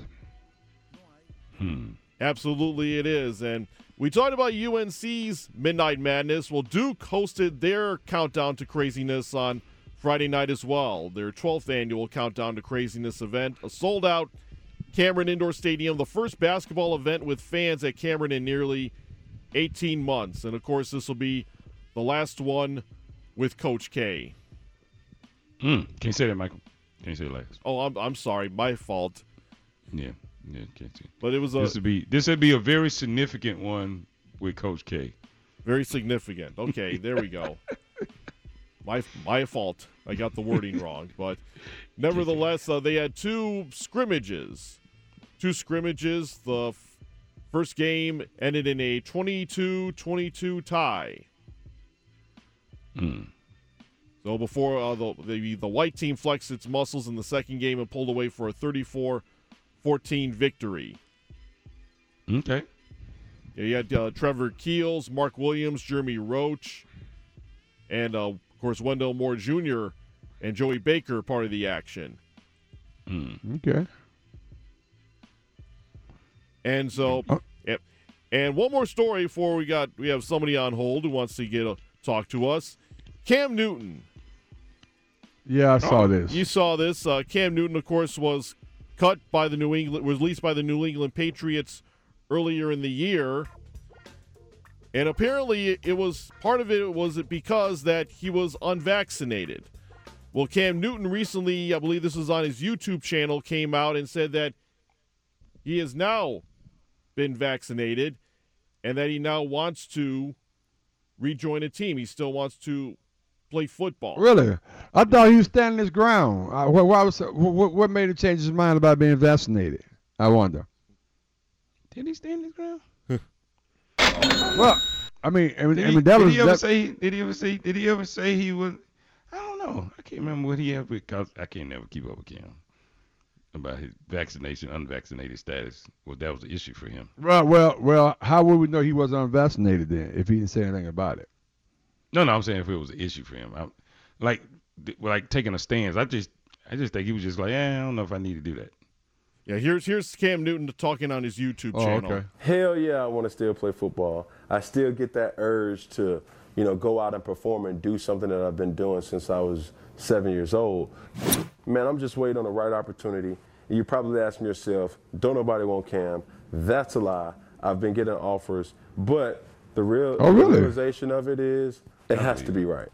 Absolutely, it is. And we talked about UNC's Midnight Madness. Well, Duke hosted their Countdown to Craziness on Friday night as well. Their 12th annual Countdown to Craziness event, a sold-out Cameron Indoor Stadium, the first basketball event with fans at Cameron in nearly 18 months. And, of course, this will be the last one with Coach K. Can't say that, Michael. Can't say it last. Oh, I'm sorry. My fault. Yeah, can't see. But it was this would be a very significant one with Coach K. Very significant. Okay, there we go. My fault. I got the wording wrong. But nevertheless, they had two scrimmages. The first game ended in a 22-22 tie. So before the white team flexed its muscles in the second game and pulled away for a 34-14 victory. Okay. Yeah, you had Trevor Keels, Mark Williams, Jeremy Roach, and, of course, Wendell Moore Jr. and Joey Baker part of the action. Okay. And so, and one more story before we have somebody on hold who wants to talk to us. Cam Newton. Yeah, I saw this. You saw this. Cam Newton, of course, was released by the New England Patriots earlier in the year. And apparently part of it was because that he was unvaccinated. Well, Cam Newton recently, I believe this was on his YouTube channel, came out and said that he has now been vaccinated and that he now wants to rejoin a team. He still wants to play football. Really? I thought he was standing his ground. What made him change his mind about being vaccinated? I wonder. Did he stand his ground? Well, did he ever say he was? I don't know. I can't remember what he had because I can't never keep up with him about his vaccination, unvaccinated status. Well, that was an issue for him. Right. Well. How would we know he was unvaccinated then if he didn't say anything about it? No, I'm saying if it was an issue for him, like taking a stance. I just think he was just like, I don't know if I need to do that. Yeah, here's Cam Newton talking on his YouTube channel. Okay. Hell yeah, I want to still play football. I still get that urge to, go out and perform and do something that I've been doing since I was 7 years old. Man, I'm just waiting on the right opportunity. You probably asking yourself, don't nobody want Cam? That's a lie. I've been getting offers, but the realization of it is it has to be right.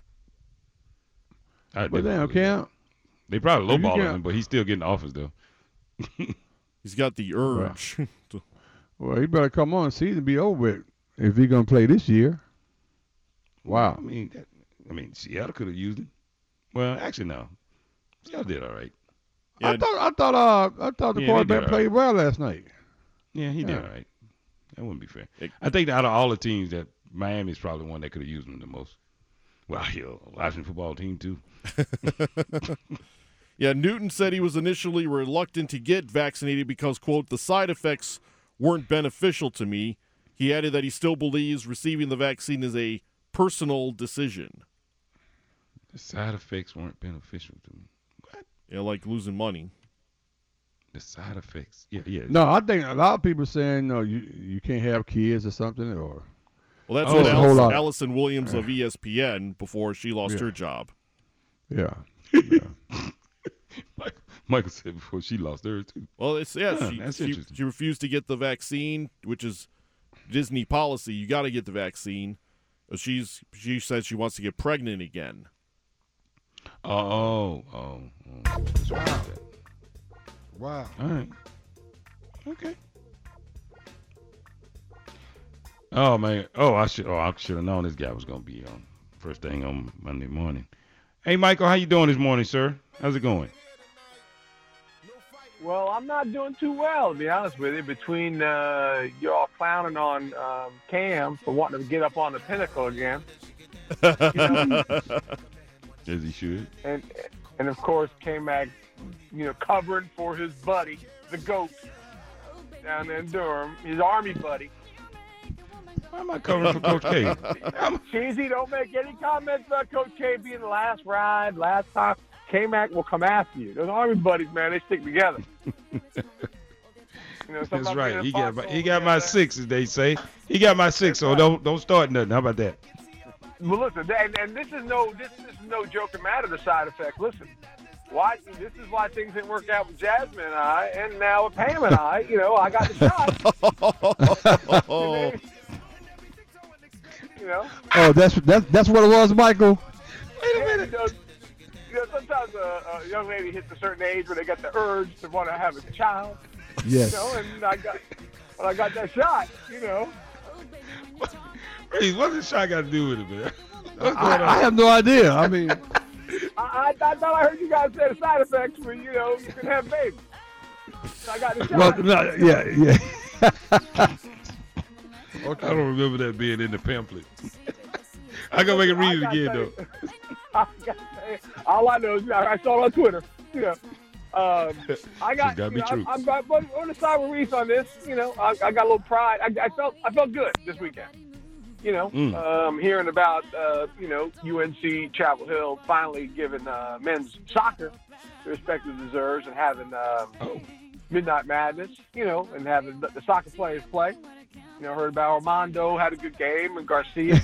But then, Cam, they probably lowballing him, but he's still getting offers though. He's got the urge. Well, he better come on. Season be over with if he's gonna play this year. Wow. I mean, I mean, Seattle could have used him. Well, actually, no. Seattle did all right. Yeah. I thought the quarterback played well last night. Yeah, he did all right. That wouldn't be fair. I think out of all the teams, that Miami's probably one that could have used him the most. Well, Washington football team too. Yeah, Newton said he was initially reluctant to get vaccinated because, quote, the side effects weren't beneficial to me. He added that he still believes receiving the vaccine is a personal decision. The side effects weren't beneficial to me. What? Yeah, like losing money. The side effects. Yeah. No, I think a lot of people saying no, you can't have kids or something, or. Well, that's what Allison Williams of ESPN before she lost her job. Yeah. Michael said before she lost hers too. Well, she refused to get the vaccine, which is Disney policy. You got to get the vaccine. She said she wants to get pregnant again. Oh. Wow. All right. Okay. Oh man. I should have known this guy was gonna be on first thing on Monday morning. Hey Michael, how you doing this morning, sir? How's it going? Well, I'm not doing too well, to be honest with you. Between y'all clowning on Cam for wanting to get up on the pinnacle again, as he should, and of course K-Mac, covering for his buddy, the GOAT, down in Durham, his Army buddy. Why am I covering for Coach K? Cheesy, don't make any comments about Coach K being the last ride, last time. K-Mac will come after you. Those Army buddies, man, they stick together. That's right. He got my 6, as they say. He got my 6, so don't start nothing. How about that? Well, listen, and this is no joking matter. The side effect. Listen, this is why things didn't work out with Jasmine and I, and now with Pam and I. I got the shot. Oh, that's what it was, Michael. Wait a minute. Sometimes a young lady hits a certain age where they got the urge to want to have a child. Yes. And I got that shot. What's the shot got to do with it, man? I have no idea. I mean, I thought I heard you guys say the side effects were, you can have babies. So I got the shot. Well, no, yeah. Okay. I don't remember that being in the pamphlet. I gotta make it read it again, though. All I know is I saw it on Twitter. I got. Gotta be true. I'm on the side with Reese on this. I got a little pride. I felt good this weekend. Hearing about UNC Chapel Hill finally giving men's soccer the respect it deserves and having Midnight Madness. And having the soccer players play. Heard about Armando had a good game and Garcia.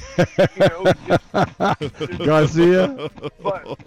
Garcia. But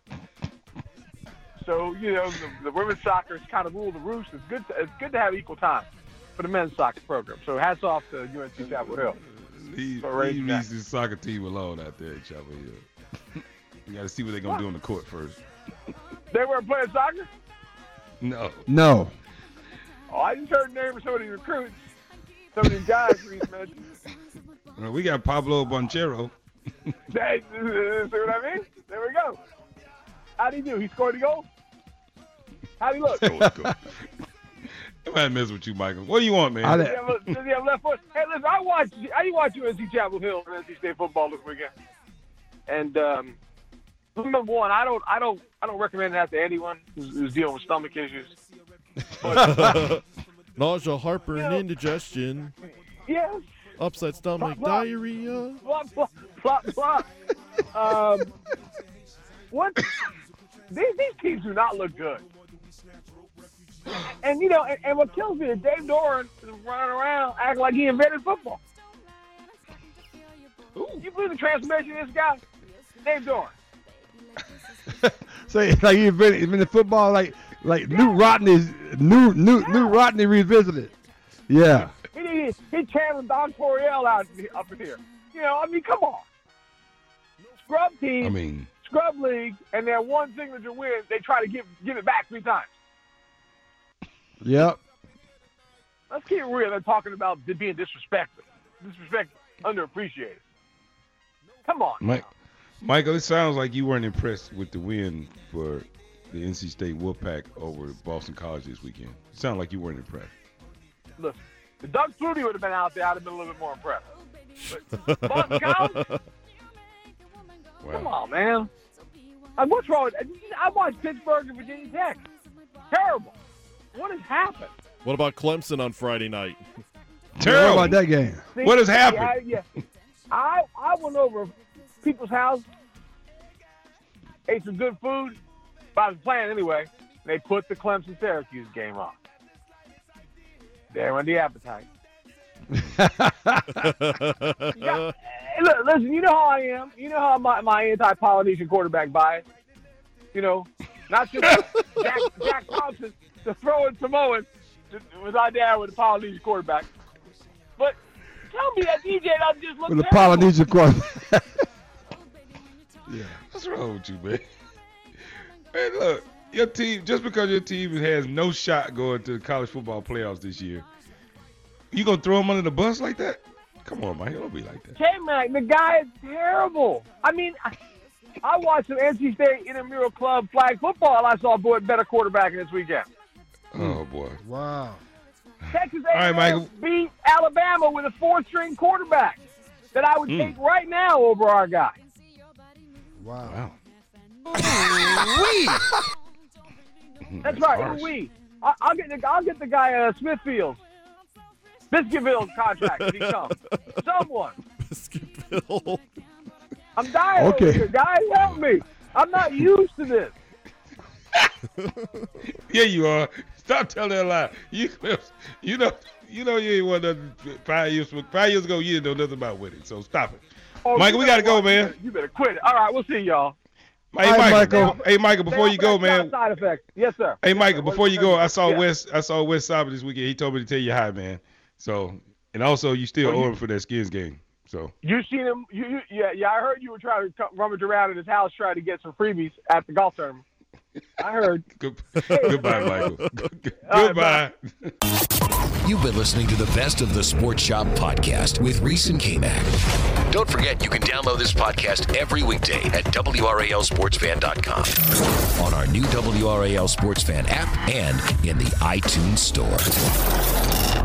so the women's soccer has kind of ruled the roost. It's good to have equal time for the men's soccer program. So hats off to UNC Chapel Hill. Leave Reese's soccer team alone out there in Chapel Hill. You got to see what they're gonna do on the court first. They weren't playing soccer? No. Oh, I just heard the name of some of these recruits. Some of these guys Reese mentioned. Well, we got Pablo Bonchero. See what I mean? There we go. How'd he do? He scored a goal? How'd he look? I'm not messing with you, Michael. What do you want, man? Does he have left foot? Hey, listen, I watched UNC Chapel Hill and NC State football this weekend. And number one, I don't recommend that to anyone who's dealing with stomach issues. But, nausea, heartburn, indigestion. Yes. Upset stomach, plop, diarrhea. Plop, plop, plop, plop. What? These teams do not look good. And and what kills me is Dave Doran is running around acting like he invented football. You believe the transformation of this guy? Dave Doran. So like he invented football like New Rodney revisited. Yeah. He channeling Don Coryell up in here. Come on. Scrub team, scrub league, and their one signature win, they try to give it back 3 times. Yep. Let's keep it real. They're talking about being disrespected, underappreciated. Come on. Michael, it sounds like you weren't impressed with the win for the NC State Wolfpack over Boston College this weekend. It sounded like you weren't impressed. Listen, if Doug Flutie would have been out there, I'd have been a little bit more impressed. But Boston College? Wow. Come on, man. What's wrong with I watched Pittsburgh and Virginia Tech. Terrible. What has happened? What about Clemson on Friday night? Terrible. What about that game? See, what has happened? I went over people's house, ate some good food, but I was playing anyway. They put the Clemson-Syracuse game on. There went the appetite. Yeah, look, listen, you know how I am. You know how my anti-Polynesian quarterback bias. You know, not just Jack Thompson, the throwing Samoan was out there with the Polynesian quarterback. But tell me that DJ doesn't just look with the terrible. Polynesian quarterback. Yeah. What's wrong with you, man? Hey, look, your team, just because your team has no shot going to the college football playoffs this year, you going to throw him under the bus like that? Come on, man. Don't be like that. K-Mac, the guy is terrible. I mean, I watched some NC State Intramural Club flag football, and I saw a better quarterback this weekend. Oh, boy. Wow. Texas right, A&M Michael. beat Alabama with a fourth-string quarterback that I would take right now over our guy. Wow. That's right. We. I'll get the guy Smithfield. Biscuitville's contract if he comes. Someone. Biscuitville. I'm dying over here. Guys, help me. I'm not used to this. Yeah, you are. Stop telling that lie. You know you ain't want nothing 5 years ago. You didn't know nothing about winning. So stop it, Michael. We gotta go, man. You better quit it. All right, we'll see y'all. Hey, Michael. Hey, Michael. Before you go, man. Side effects. Yes, sir. Hey, Michael. Before you go, I saw Wes Sauber this weekend. He told me to tell you hi, man. So, and also you still owe him for that Skins game. So you seen him? Yeah. I heard you were trying to rummage around in his house trying to get some freebies at the golf tournament. I heard. Goodbye, Michael. Goodbye. You've been listening to the Best of the Sports Shop podcast with Reese and K-Mac. Don't forget you can download this podcast every weekday at WRALSportsFan.com, on our new WRAL Sports Fan app, and in the iTunes Store.